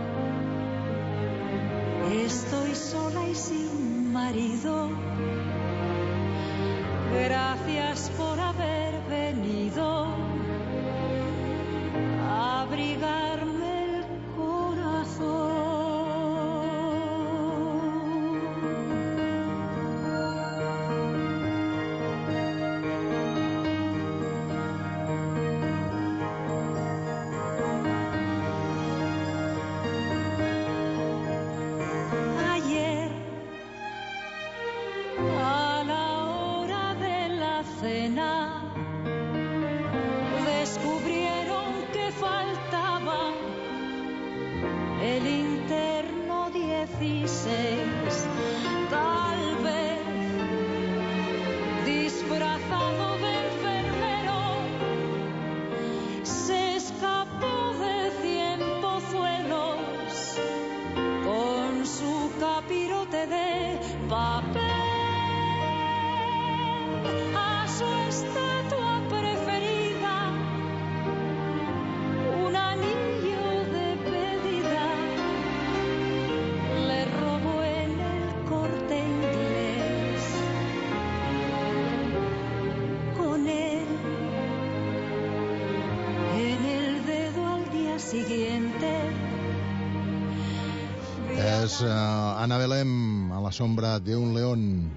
Estoy sola y sin marido. Gracias por haber venido a abrigarme el corazón. Ayer, a la hora de la cena, descubrieron que faltaba el interno dieciséis, tal vez disfrazado de enfermero, se escapó de cien pozuelos con su capirote de papel. A su estatua preferida un anillo de pedida le robó en el Corte Inglés. Con él en el dedo al día siguiente. És uh, Anna Belém, a la sombra de un león.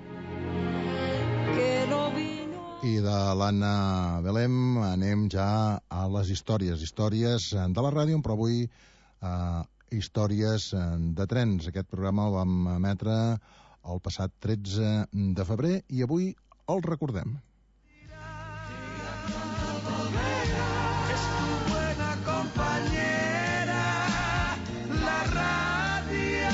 I de l'Anna Belém anem ja a les històries. Històries de la ràdio, però avui uh, històries de trens. Aquest programa el vam emetre el passat tretze de febrer i avui el recordem. Es tu buena compañera, la radio.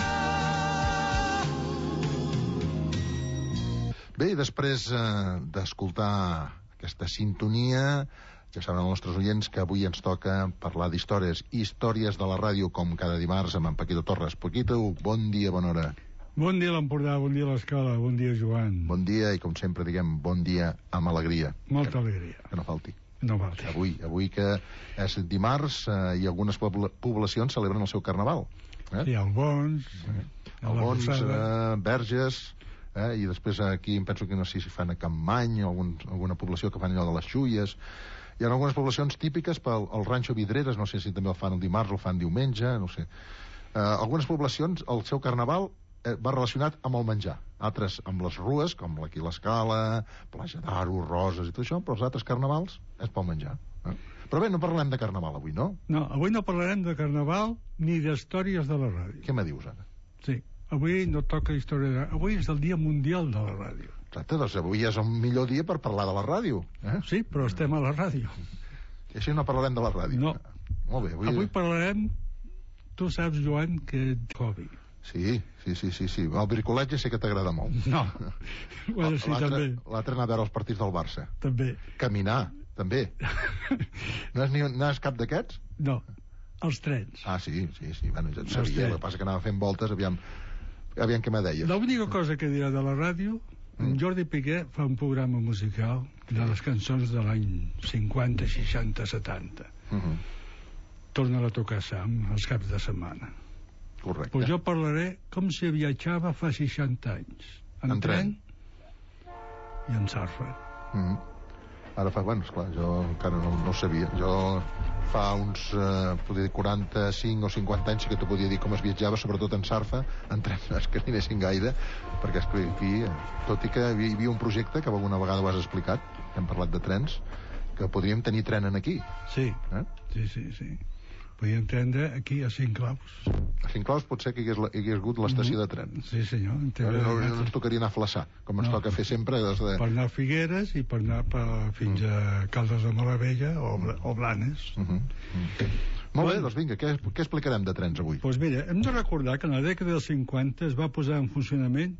Bé, i després eh, d'escoltar aquesta sintonia, Ja saben els nostres oients que avui ens toca parlar d'històries, històries de la ràdio, com cada dimarts amb en Paquito Torres. Paquito, bon dia, bona hora. Bon dia l'Empordà, bon dia l'Escala, bon dia Joan. Bon dia i, com sempre, diguem, bon dia amb alegria. Molta que, alegria. Que no falti. No falti. Avui, avui que és dimarts eh, i algunes pobla poblacions celebren el seu carnaval. Eh? Sí, Albons, eh? Albons, eh, Verges, eh? I després aquí em penso que no sé si fan a Campmany o algun, alguna població que fan allò de les Xulles. Hi ha algunes poblacions típiques pel el Ranxo Vidreres, no sé si també el fan el dimarts o el fan diumenge, no sé. Eh, algunes poblacions, el seu carnaval eh, va relacionat amb el menjar. Altres amb les rues, com aquí l'Escala, Plaja d'Aro, Roses i tot això, però els altres carnavals és pel menjar. Eh? Però bé, no parlem de carnaval avui, no? No, avui no parlarem de carnaval ni d'històries de la ràdio. Què me dius, ara? Sí, avui no toca història de... Avui és el Dia Mundial de la Ràdio. Exacte, doncs avui és el millor dia per parlar de la ràdio. Eh? Sí, però estem a la ràdio. I així no parlarem de la ràdio. No. Molt bé. Avui, avui parlarem... Tu saps, Joan, que ets hobby. Sí, sí, sí, sí, sí. El bricolatge sé que t'agrada molt. No. Bueno, sí, també. L'altre anar a veure els partits del Barça. També. Caminar, també. No és, ni, no és cap d'aquests? No. Els trens. Ah, sí, sí, sí. Bueno, ja et sabia. El que passa que anava fent voltes, aviam, aviam què me deies. L'única cosa que dirà de la ràdio... En Jordi Piqué fa un programa musical de les cançons de l'any cinquanta, seixanta, setanta. Uh -huh. Torna a tocar Sam els caps de setmana. Correcte. Pues jo parlaré com si viatjava fa seixanta anys. En, en tren, tren i en sarfa. Uh -huh. Ara fa, bueno, esclar, jo encara no, no ho sabia. Jo fa uns, eh, podria dir, quaranta-cinc o cinquanta anys que t'ho podia dir com es viatjava, sobretot en sarfa, en tren no és que n'hi anessin gaire, perquè és que aquí, tot i que hi havia un projecte que alguna vegada ho has explicat, hem parlat de trens, que podríem tenir tren en aquí. Sí, eh? sí, sí, sí. Podríem prendre aquí a Cinclaus. A Cinclaus pot ser que hi hagués, hi hagués hagut l'estació de tren. Sí, senyor. No, no, no ens tocaria anar a Flaçà, com ens no. toca fer sempre. Des de... Per anar a Figueres i per anar per, fins mm. a Caldes de Malavella o, o Blanes. Uh -huh. Mm. Molt bé, doncs vinga, què, què explicarem de trens avui? Doncs pues mira, hem de recordar que en la dècada dels cinquanta es va posar en funcionament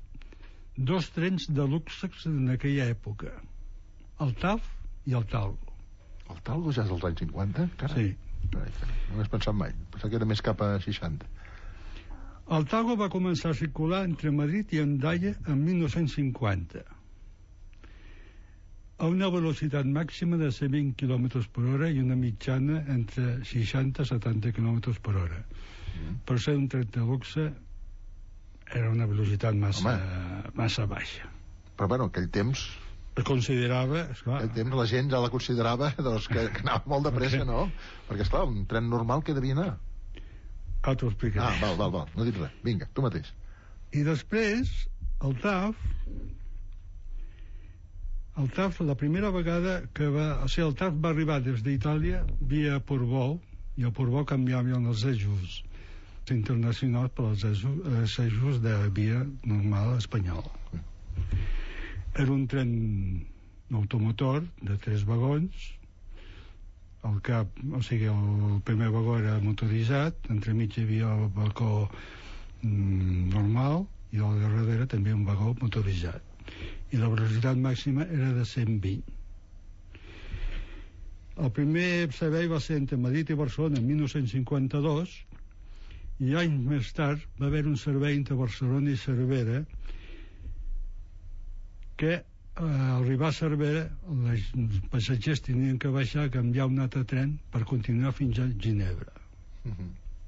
dos trens de luxe en aquella època. El T A F i el Talgo. El Talgo ja és dels anys cinquanta? Carai. Sí. No m'he pensat mai, pensava que era més cap a seixanta. El Talgo va començar a circular entre Madrid i Hendaia en mil nou-cents cinquanta a una velocitat màxima de cent vint quilòmetres per hora i una mitjana entre seixanta i setanta quilòmetres per hora. Mm. Per ser un tren de luxe era una velocitat massa, massa baixa. Però bueno, aquell temps... Es considerava, esclar... Aquell temps la gent ja la considerava doncs, que, que anava molt de pressa, no? Perquè, esclar, un tren normal que devia anar. Ah, t'ho explicaré. Ah, val, val, val, no dic res. Vinga, tu mateix. I després, el T A F... El T A F, la primera vegada que va... O sigui, el T A F va arribar des d'Itàlia via Portbou, i el Portbou canviaven els eixos internacionals per als eixos de via normal espanyol. Mm. Era un tren automotor de tres vagons. El cap, o sigui, el primer vagó era motoritzat, entremig hi havia el balcó mm, normal i al darrere també un vagó motoritzat. I la velocitat màxima era de cent vint. El primer servei va ser entre Madrid i Barcelona en mil nou-cents cinquanta-dos i anys més tard va haver un servei entre Barcelona i Cervera que eh, al arribar a Cervera els passatgers tenien que baixar a canviar un altre tren per continuar fins a Ginebra. Uh-huh.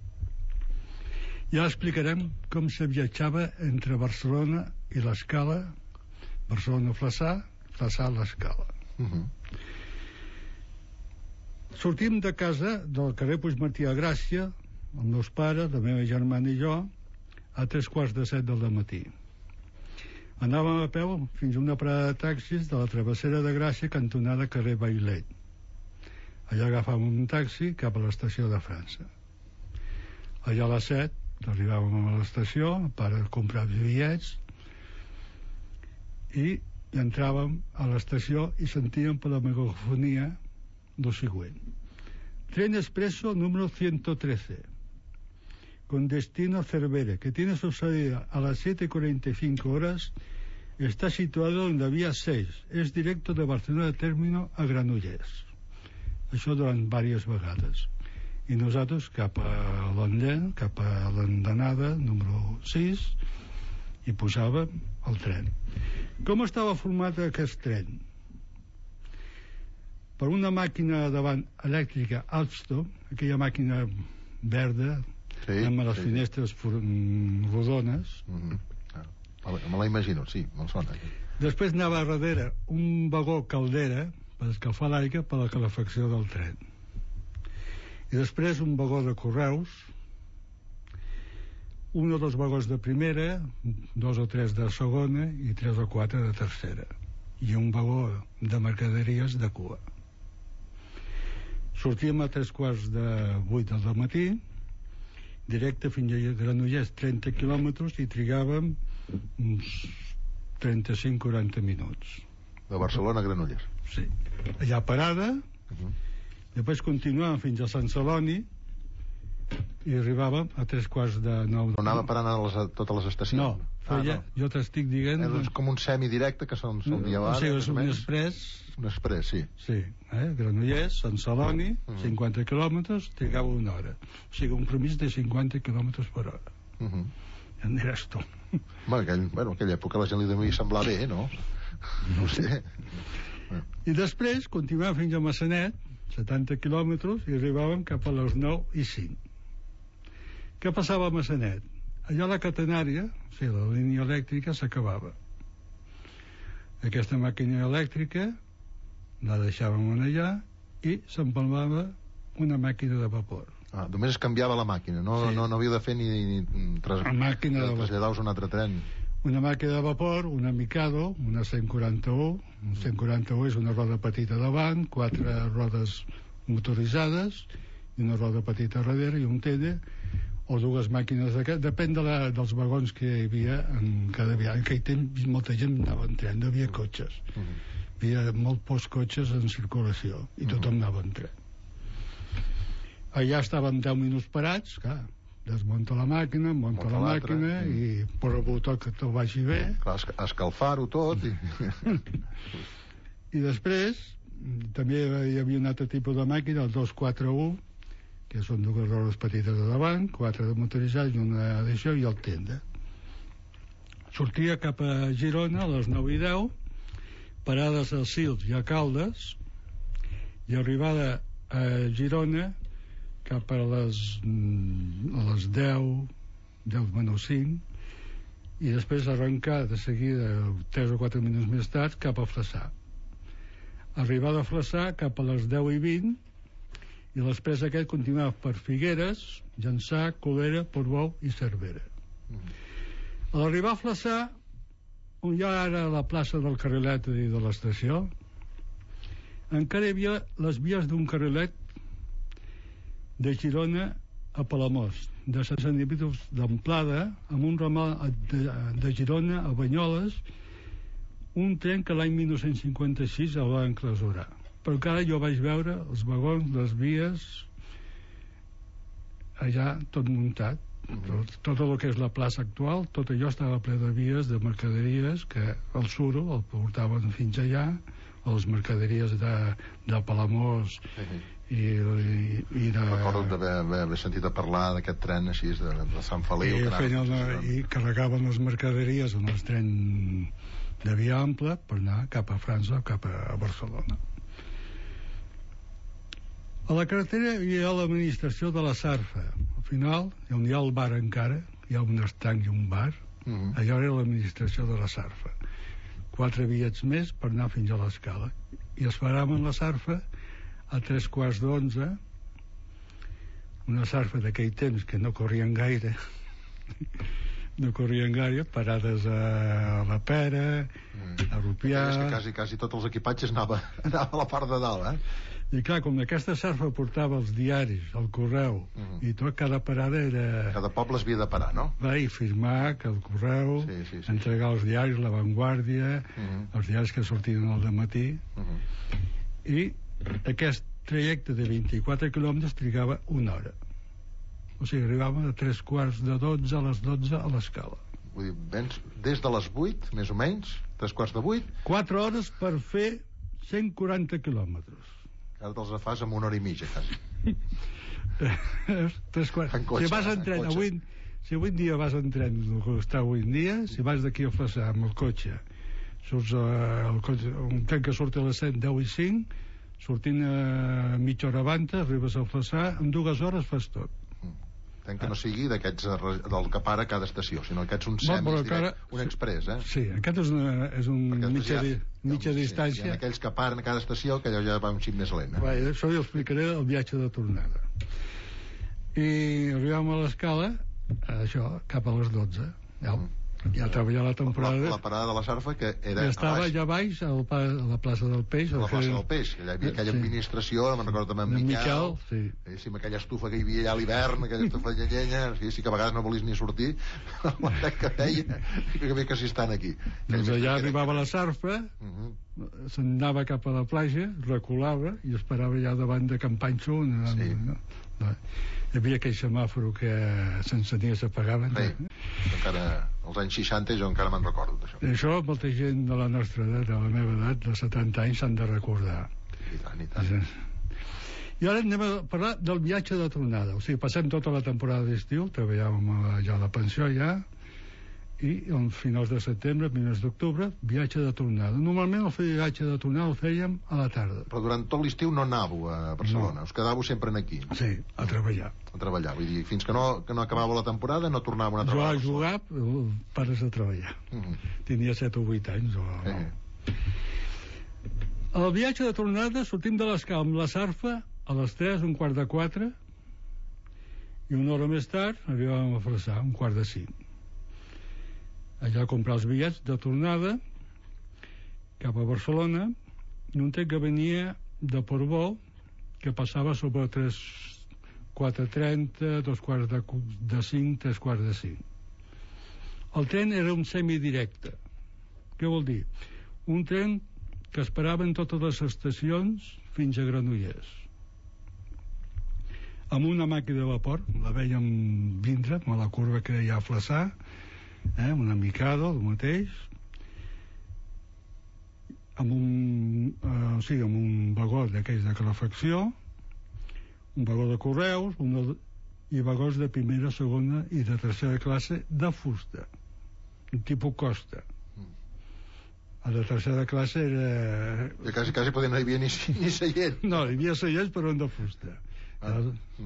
Ja explicarem com se viatjava entre Barcelona i l'Escala, Barcelona-Flaçà, Flaçà-l'Escala. Uh-huh. Sortim de casa del carrer Puigmartí a Gràcia, els meus pares, la meva germana i jo, a tres quarts de set del matí. Anàvem a peu fins a una parada de taxis de la travessera de Gràcia, cantonada carrer Bailet. Allà agafàvem un taxi cap a l'estació de França. Allà a les set arribàvem a l'estació per comprar bitllets i entràvem a l'estació i sentíem per la megafonia lo següent: Tren expreso número ciento trece con destino a Cervera, que tiene su salida a las siete y cuarenta y cinco horas, está situado en la vía seis, es directo de Barcelona de Término a Granollers. això durant diverses vegades. I nosaltres cap a l'Enllent, cap a l'Andanada, número sis, i pujàvem al tren. Com estava format aquest tren? Per una màquina davant elèctrica Alstom, aquella màquina verda, sí, amb les sí, finestres for... rodones. Mm-hmm. Ah, me la imagino, sí, me'l sona. Després anava a darrere un vagó caldera per escalfar l'aigua per la calefacció del tren. I després un vagó de correus, un o dos vagons de primera, dos o tres de segona i tres o quatre de tercera. I un vagó de mercaderies de cua. Sortíem a tres quarts de vuit del matí, directe fins a Granollers, trenta quilòmetres, i trigàvem uns trenta-cinc a quaranta minuts. De Barcelona a Granollers. Sí. Allà parada, uh-huh. Després continuàvem fins a Sant Celoni i arribàvem a tres quarts de nou. No anava parant a, les, a totes les estacions? No, feia, ah, no. Jo t'estic dient... És com un semidirecte que se'l no, dia abans. O sigui, és un express... Un express, sí. Sí, eh? Granollers, Sant Celoni, uh-huh. cinquanta quilòmetres, trigava una hora. O sigui, un promís de cinquanta quilòmetres per hora. Uh-huh. Ja en eres tu. Bueno, aquell, bueno, aquella època la gent li devia semblar bé, no? No ho sé. I després continuàvem fins a Massanet, setanta quilòmetres, i arribàvem cap a les nou i cinc. Què passava a Massanet? Allà la catenària, o sigui, la línia elèctrica, s'acabava. Aquesta màquina elèctrica la deixàvem allà i s'empalmava una màquina de vapor. Ah, només es canviava la màquina, no, sí. no, no havia de fer ni, ni tras... màquina de traslladar-vos un altre tren. Una màquina de vapor, una Mikado, una cent quaranta-u. Un cent quaranta-u és una roda petita davant, quatre rodes motoritzades i una roda petita darrere i un tele, o dues màquines d'aquest. Depèn de la, dels vagons que hi havia en cada viatge. En aquell temps molta gent anava en tren, no havia cotxes. Hi havia molt pocs cotxes en circulació i tothom anava en tren. Allà estàvem deu minuts parats, clar, desmunta la màquina, munta la màquina mm. i posa el botó que tot vagi bé. Clar, escalfar-ho tot. I... I després també hi havia un altre tipus de màquina, el dos quatre u, que són dues rodes petites de davant, quatre de motoritzat i una d'això, i el tenda. Sortia cap a Girona a les nou i deu, parades a Sils i a Caldes, i arribada a Girona cap a les, a les deu, deu menys cinc, i després arrencar de seguida, tres o quatre minuts més tard, cap a Flaçà. Arribada a Flaçà cap a les deu i vint, i l'exprés aquest continuava per Figueres, Llançà, Colera, Portbou i Cervera. A l'arribar a Flaçà, on hi ha ara la plaça del Carrilet i de l'estació, encara hi havia les vies d'un carrilet de Girona a Palamós, de setze centímetres d'amplada, amb un ramal de, de Girona a Banyoles, un tren que l'any dinou cinquanta-sis el va enclausurar. Però encara jo vaig veure els vagons, les vies, allà tot muntat. Tot, tot el que és la plaça actual, tot allò estava ple de vies, de mercaderies, que el suro el portaven fins allà, o les mercaderies de, de Palamós, uh-huh. i, i, i de... Recordo d'haver sentit a parlar d'aquest tren així de, de Sant Feliu. I, feien, una, i carregaven les mercaderies en el tren de via ampla per anar cap a França o cap a, a Barcelona. A la carretera hi ha l'administració de la Sarfa. Al final, on hi ha el bar encara, hi ha un estanc i un bar, uh-huh. allò era l'administració de la Sarfa. Quatre bitllets més per anar fins a l'escala. I esperàvem la Sarfa a tres quarts d'onze, una Sarfa d'aquell temps que no corrien gaire, no corrien gaire, parades a la Pera, mm. a Rupià... És que quasi, quasi tots els equipatges anava, anava a la part de dalt, eh? I clar, com aquesta Sarfa portava els diaris, el correu, mm. i tot, cada parada era... Cada poble es havia de parar, no? Va, i firmar que el correu, sí, sí, sí. entregar els diaris, La Vanguardia, mm-hmm. els diaris que sortien al dematí, mm-hmm. i aquest trajecte de vint-i-quatre quilòmetres trigava una hora. O sigui, arribàvem a tres quarts de dotze a les dotze a l'escala. Vull dir, vens des de les vuit, més o menys, tres quarts de vuit... Quatre hores per fer cent quaranta quilòmetres. Ara te'ls fas amb una hora i mitja, quasi. Tres quarts. En cotxe, si vas en en tren cotxe. avui, si avui en dia vas en tren, el que està avui en dia, si vas d'aquí a Flaçà amb el cotxe, surts a, el cotxe, un tren que surt a les set, deu i cinc, sortint a mitja hora abans, arribes a Flaçà, en dues hores fas tot. Tant que no sigui d'aquests eh, del que para a cada estació, sinó aquests un Bueno, semis, però direct, encara- un express, eh? Sí, aquest és, una, és un Perquè després mitja, hi ha- di, mitja sí, distància. Hi ha aquells que paren a cada estació, que allò ja va un xic més lent. Eh? Bé, això jo explicaré el viatge de tornada. I arribàvem a l'escala, això, cap a les dotze. Ja, ja treballar la temporada. La, la parada de la Sarfa, que era I estava a baix, allà baix, al pa, a la plaça del Peix. a la al plaça fer- del Peix, que allà hi havia aquella Sí. administració, no me'n recordo també amb En Miquel, Miquel, sí. sí, amb aquella estufa que hi havia allà a l'hivern, aquella estufa de llenya, sí, sí que a vegades no volies ni sortir, la fred que feia, i que bé que s'hi estan aquí. Doncs Aquella allà que- arribava la Sarfa, Uh -huh. se'n anava cap a la platja, reculava i esperava allà davant de Can Panxo. Una, Sí. no? No. Hi havia aquell semàforo que sense dir s'apagaven. Sí. Encara, als anys seixanta jo encara me'n recordo d'això. I això molta gent de la nostra edat, de la meva edat, de setanta anys, s'han de recordar. I tant, i tant. I ara anem a parlar del viatge de tornada. O sigui, passem tota la temporada d'estiu, treballàvem ja a la pensió ja, i a finals de setembre, primers d'octubre, viatge de tornada. Normalment el viatge de tornada el fèiem a la tarda. Però durant tot l'estiu no anàveu a Barcelona, No. us quedàveu sempre aquí. Sí, a treballar. A treballar, vull dir, fins que no, que no acabava la temporada no tornàveu una altra Jo a vegada. jugar, eh, pares a treballar. Uh -huh. Tenia set o vuit anys. O... Eh. El viatge de tornada sortim de l'escala amb la Sarfa a les tres, un quart de quatre, i una hora més tard arribàvem a Flaçà, un quart de cinc. Allà a comprar els bitllets de tornada cap a Barcelona, i un tren que venia de Portbou, que passava sobre tres, quatre trenta, dos quarts de, de cinc, tres quarts de cinc. El tren era un semidirecte. Què vol dir? Un tren que esperava en totes les estacions fins a Granollers. Amb una màquina de vapor, la vèiem vindre, amb la curva que hi ha a Flaçà, eh, una micada, el mateix, amb un, eh, o sigui, amb un vagó d'aquells de calefacció, un vagó de correus, una, i vagons de primera, segona i de tercera classe de fusta, un tipus Costa. A la tercera classe era... I quasi, quasi poder no hi havia ni, ni seient. No, hi havia seients, però de fusta. Ah.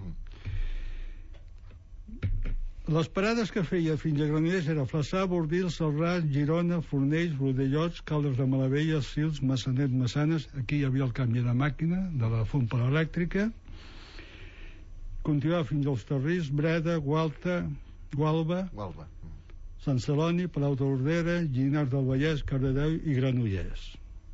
Les parades que feia fins a Granollers era Flaçà, Bordils, Salràs, Girona, Fornells, Rodellots, Caldes de Malavella, Sils, Massanet, Massanes. Aquí hi havia el canvi de màquina de la font per elèctrica. Continuava fins als Terrils, Breda, Gualta, Gualba, Gualba. Sant Celoni, Palau de l'Ordera, Llinars del Vallès, Cardedeu i Granollers.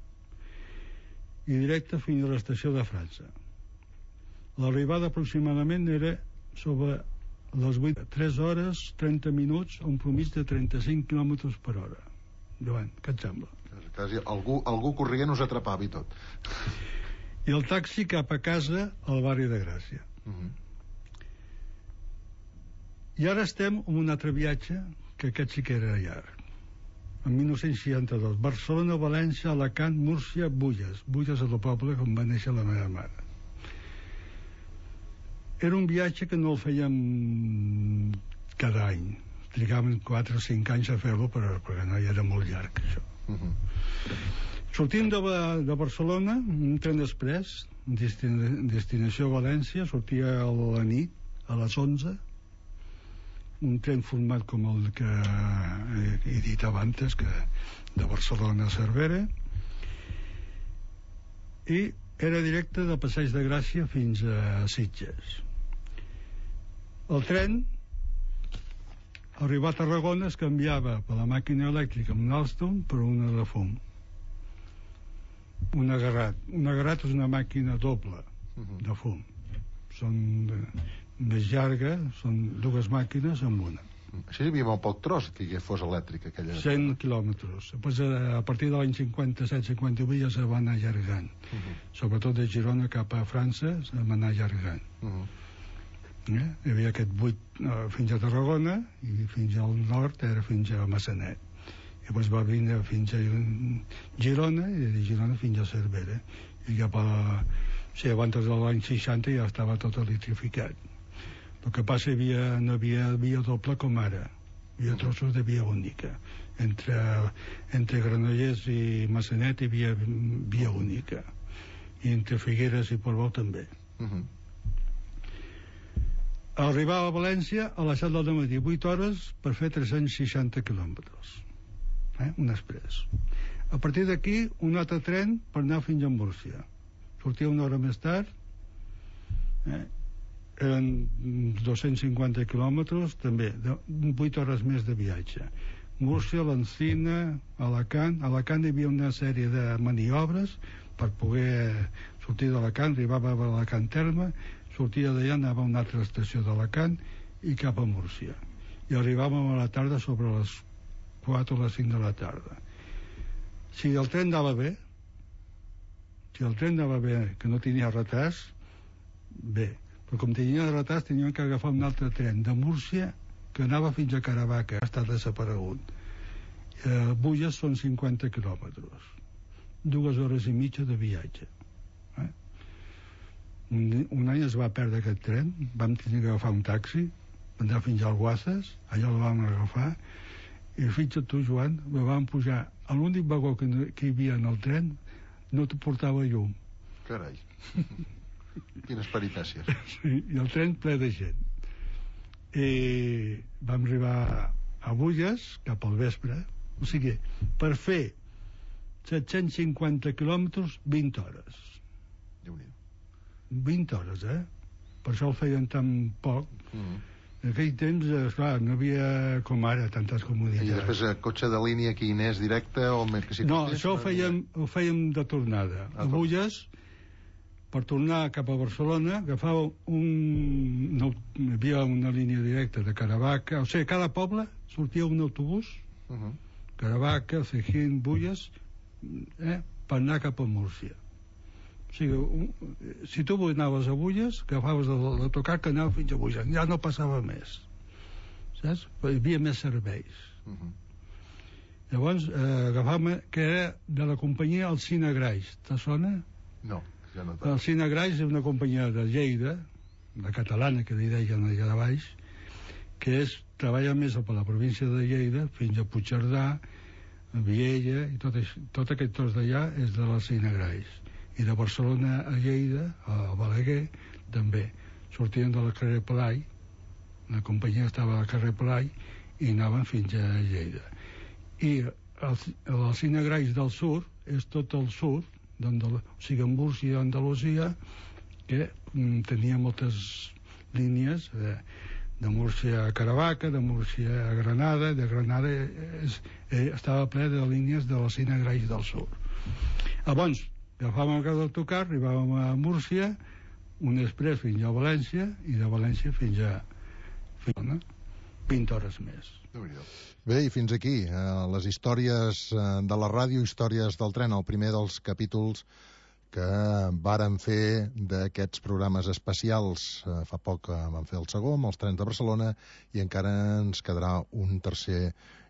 I directe fins a l'estació de França. L'arribada aproximadament era sobre les vuit, tres hores, trenta minuts, un promís de trenta-cinc quilòmetres per hora. Joan, què et sembla? Quasi algú, algú corrient us atrapava i tot. I el taxi cap a casa al barri de Gràcia. Uh -huh. I ara estem en un altre viatge, que aquest sí que era llarg. En dinou seixanta-dos, Barcelona, València, Alacant, Múrcia, Bulles. Bulles és el poble on va néixer la meva mare. Era un viatge que no el fèiem cada any. Trigàvem quatre o cinc anys a fer-lo, però perquè no, ja era molt llarg, això. Uh -huh. Sortim de, de Barcelona, un tren express, destin, destinació València, sortia a la nit, a les onze, un tren format com el que he, he dit abans, que de Barcelona a Cervera, i era directe de Passeig de Gràcia fins a Sitges. El tren, arribar a Tarragona, es canviava per la màquina elèctrica amb un Alstom per una de fum. Un agarrat. Un agarrat és una màquina doble de fum. Són de, més llarga, són dues màquines amb una. Això hi havia molt poc tros que fos elèctrica aquella... cent quilòmetres. Després, a partir de l'any cinquanta-set cinquanta-vuit ja se va anar allargant. Uh -huh. Sobretot de Girona cap a França se va anar allargant. Uh -huh. eh? Hi havia aquest vuit uh, fins a Tarragona i fins al nord era fins a Massanet. I després va vindre fins a Girona i de Girona fins a Cervera. I cap a, Sí, abans de l'any seixanta ja estava tot electrificat. El que passa hi havia, no havia via doble com ara. Hi havia trossos de via única. Entre, entre Granollers i Massanet hi havia via única. I entre Figueres i Portbou també. Uh -huh. Arribava a València a les set del matí, vuit hores per fer tres-cents seixanta quilòmetres. Eh? Un express. A partir d'aquí, un altre tren per anar fins a Múrcia. Sortia una hora més tard, eh? eren dos-cents cinquanta quilòmetres, també, de vuit hores més de viatge. Múrcia, l'Encina, Alacant. A Alacant hi havia una sèrie de maniobres per poder sortir d'Alacant, arribava a Alacant Terme, sortia d'allà, anava a una altra estació d'Alacant i cap a Múrcia. I arribàvem a la tarda sobre les quatre o les cinc de la tarda. Si el tren anava bé, si el tren anava bé, que no tenia retard, bé. Però com tenia retard, teníem que agafar un altre tren de Múrcia que anava fins a Caravaca, ha estat desaparegut. Eh, Bulles són cinquanta quilòmetres. Dues hores i mitja de viatge. Eh? Un, un any es va perdre aquest tren, vam tenir que agafar un taxi, anar fins al Guaces, allà el vam agafar, i fins a tu, Joan, me vam pujar a l'únic vagó que, no, que hi havia en el tren, no te portava llum. Carai. Quines peripècies. Sí, i el tren ple de gent. I vam arribar a Bulles cap al vespre, o sigui, per fer set-cents cinquanta quilòmetres, vint hores. Déu-n'hi-do. vint hores, eh? Per això el feien tan poc. Mm. En aquell temps, esclar, no havia com ara tantes comoditats. I després el cotxe de línia aquí anés directe o més que si no, això ho fèiem, ho fèiem de tornada. A Bulles, per tornar cap a Barcelona, agafava un... No, hi havia una línia directa de Caravaca, o sigui, cada poble sortia un autobús, uh -huh. Caravaca, Cejín, Bulles, eh, per anar cap a Múrcia. O sigui, un, si tu anaves a Bulles, agafaves l'autocar que anava fins a Bulles, ja no passava més, saps? Però hi havia més serveis. Uh -huh. Llavors, eh, agafàvem, que era de la companyia Alsina Graix, te sona? No. El Cine Graix és una companyia de Lleida, la catalana que li deien allà de baix, que és, treballa més per la província de Lleida fins a Puigcerdà, a Viella i tot, això, tot aquest tros d'allà és de la Cine Graix. I de Barcelona a Lleida, a Balaguer, també. Sortien de la carrer Pelai, la companyia estava al carrer Pelai i anaven fins a Lleida. I el, el Cine Graix del Sur és tot el sud, o sigui, en Múrcia i Andalusia, que mm, tenia moltes línies de, de Múrcia a Caravaca, de Múrcia a Granada, de Granada és, eh, estava ple de línies de la Cine Graix del Sur. Llavors, agafàvem el cas d'autocar, arribàvem a Múrcia, un express fins a València, i de València fins a Filona, vint hores més. Bé, i fins aquí, eh, les històries eh, de la ràdio, històries del tren, el primer dels capítols que vàrem fer d'aquests programes especials. Eh, fa poc eh, vam fer el segon, amb els trens de Barcelona, i encara ens quedarà un tercer